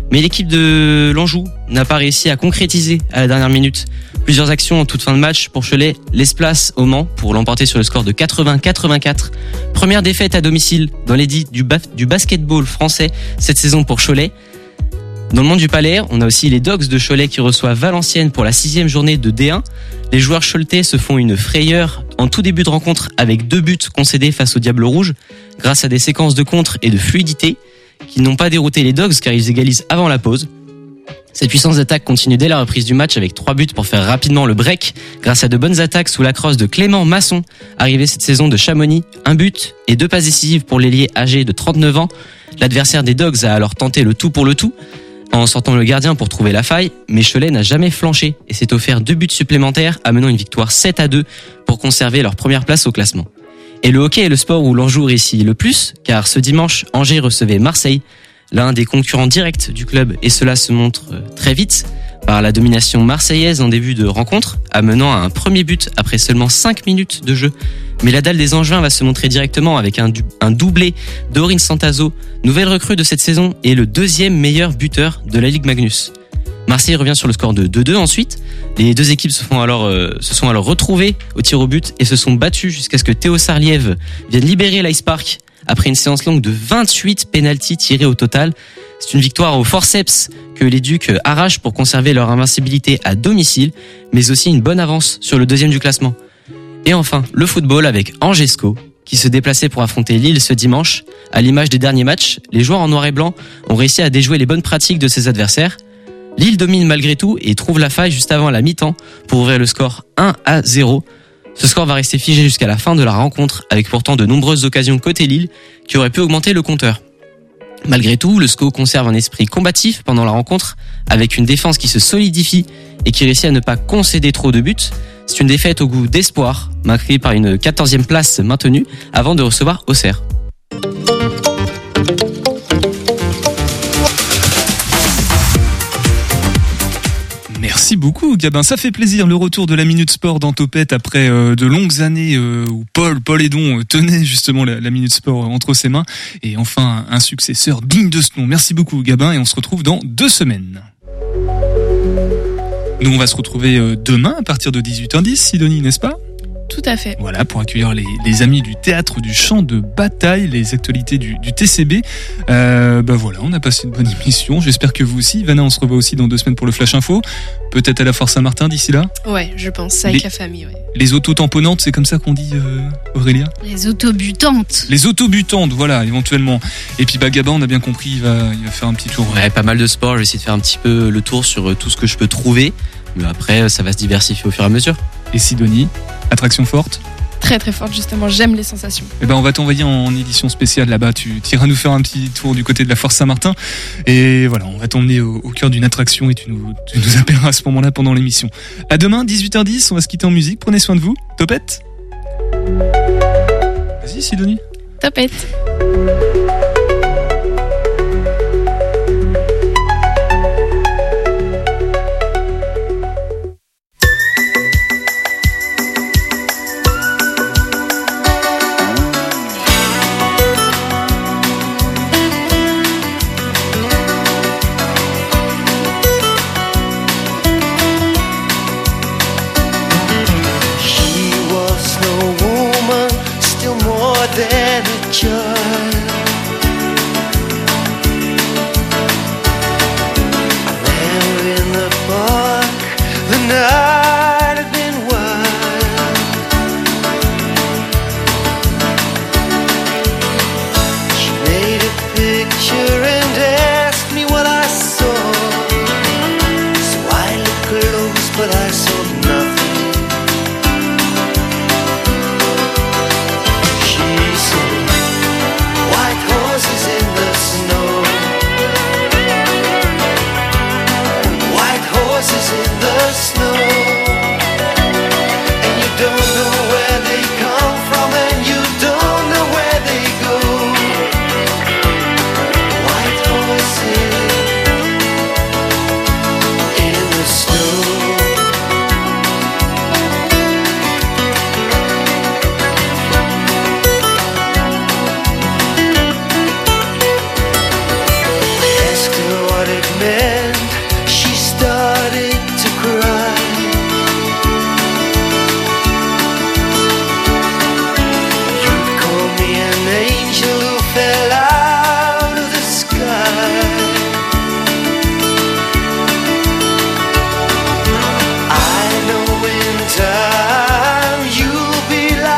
Mais l'équipe de l'Anjou n'a pas réussi à concrétiser à la dernière minute. Plusieurs actions en toute fin de match pour Cholet laissent place au Mans pour l'emporter sur le score de quatre-vingts à quatre-vingt-quatre. Première défaite à domicile dans l'édit du, baf- du basketball français cette saison pour Cholet. Dans le monde du Palais, on a aussi les Dogs de Cholet qui reçoivent Valenciennes pour la sixième journée de D un. Les joueurs choletais se font une frayeur en tout début de rencontre avec deux buts concédés face au Diable Rouge grâce à des séquences de contre et de fluidité qui n'ont pas dérouté les Dogs car ils égalisent avant la pause. Cette puissance d'attaque continue dès la reprise du match avec trois buts pour faire rapidement le break grâce à de bonnes attaques sous la crosse de Clément Masson, arrivé cette saison de Chamonix. Un but et deux passes décisives pour l'ailier âgé de trente-neuf ans. L'adversaire des Dogs a alors tenté le tout pour le tout en sortant le gardien pour trouver la faille, mais Cholet n'a jamais flanché et s'est offert deux buts supplémentaires amenant une victoire sept à deux pour conserver leur première place au classement. Et le hockey est le sport où l'Anjou réussit le plus, car ce dimanche, Angers recevait Marseille, l'un des concurrents directs du club, et cela se montre très vite par la domination marseillaise en début de rencontre, amenant à un premier but après seulement cinq minutes de jeu. Mais la dalle des Angevins va se montrer directement avec un, du- un doublé d'Aurine Santazo, nouvelle recrue de cette saison et le deuxième meilleur buteur de la Ligue Magnus. Marseille revient sur le score de deux deux ensuite. Les deux équipes se, font alors, euh, se sont alors retrouvées au tir au but et se sont battues jusqu'à ce que Théo Sarliève vienne libérer l'Ice Park après une séance longue de vingt-huit pénaltys tirés au total. C'est une victoire au forceps que les Ducs arrachent pour conserver leur invincibilité à domicile, mais aussi une bonne avance sur le deuxième du classement. Et enfin, le football avec Angesco, qui se déplaçait pour affronter Lille ce dimanche. À l'image des derniers matchs, les joueurs en noir et blanc ont réussi à déjouer les bonnes pratiques de ses adversaires. Lille domine malgré tout et trouve la faille juste avant la mi-temps pour ouvrir le score un à zéro. Ce score va rester figé jusqu'à la fin de la rencontre, avec pourtant de nombreuses occasions côté Lille qui auraient pu augmenter le compteur. Malgré tout, le S C O conserve un esprit combatif pendant la rencontre, avec une défense qui se solidifie et qui réussit à ne pas concéder trop de buts. C'est une défaite au goût d'espoir, marquée par une quatorzième place maintenue avant de recevoir Auxerre. Merci beaucoup, Gabin. Ça fait plaisir, le retour de la Minute Sport dans Topette après euh, de longues années euh, où Paul, Paul Edon euh, tenait justement la, la Minute Sport entre ses mains. Et enfin, un successeur digne de ce nom. Merci beaucoup, Gabin, et on se retrouve dans deux semaines. Nous, on va se retrouver euh, demain à partir de dix-huit heures dix, Sidonie, n'est-ce pas ? Tout à fait. Voilà, pour accueillir les, les amis du théâtre du champ de bataille, les actualités du, du T C B. Euh, bah voilà, on a passé une bonne émission. J'espère que vous aussi. Vanna, on se revoit aussi dans deux semaines pour le Flash Info. Peut-être à la Foire Saint-Martin d'ici là. Ouais, je pense, avec les, la famille, ouais. Les auto-tamponnantes, c'est comme ça qu'on dit, euh, Aurélia ? Les autobutantes. Les autobutantes, voilà, éventuellement. Et puis bah Gabin, on a bien compris, il va, il va faire un petit tour. Ouais, pas mal de sport. Je vais essayer de faire un petit peu le tour sur tout ce que je peux trouver. Mais après, ça va se diversifier au fur et à mesure. Et Sidonie, attraction forte ? Très très forte, justement, j'aime les sensations. Eh ben on va t'envoyer en édition spéciale là-bas, tu iras nous faire un petit tour du côté de la Foire Saint-Martin et voilà, on va t'emmener au, au cœur d'une attraction et tu nous, tu nous appelleras à ce moment-là pendant l'émission. À demain, dix-huit heures dix, on va se quitter en musique, prenez soin de vous, Topette. Vas-y Sidonie. Topette. than a child. There in the park, the night had been wild. She made a picture and asked me what I saw. So I looked close, but I saw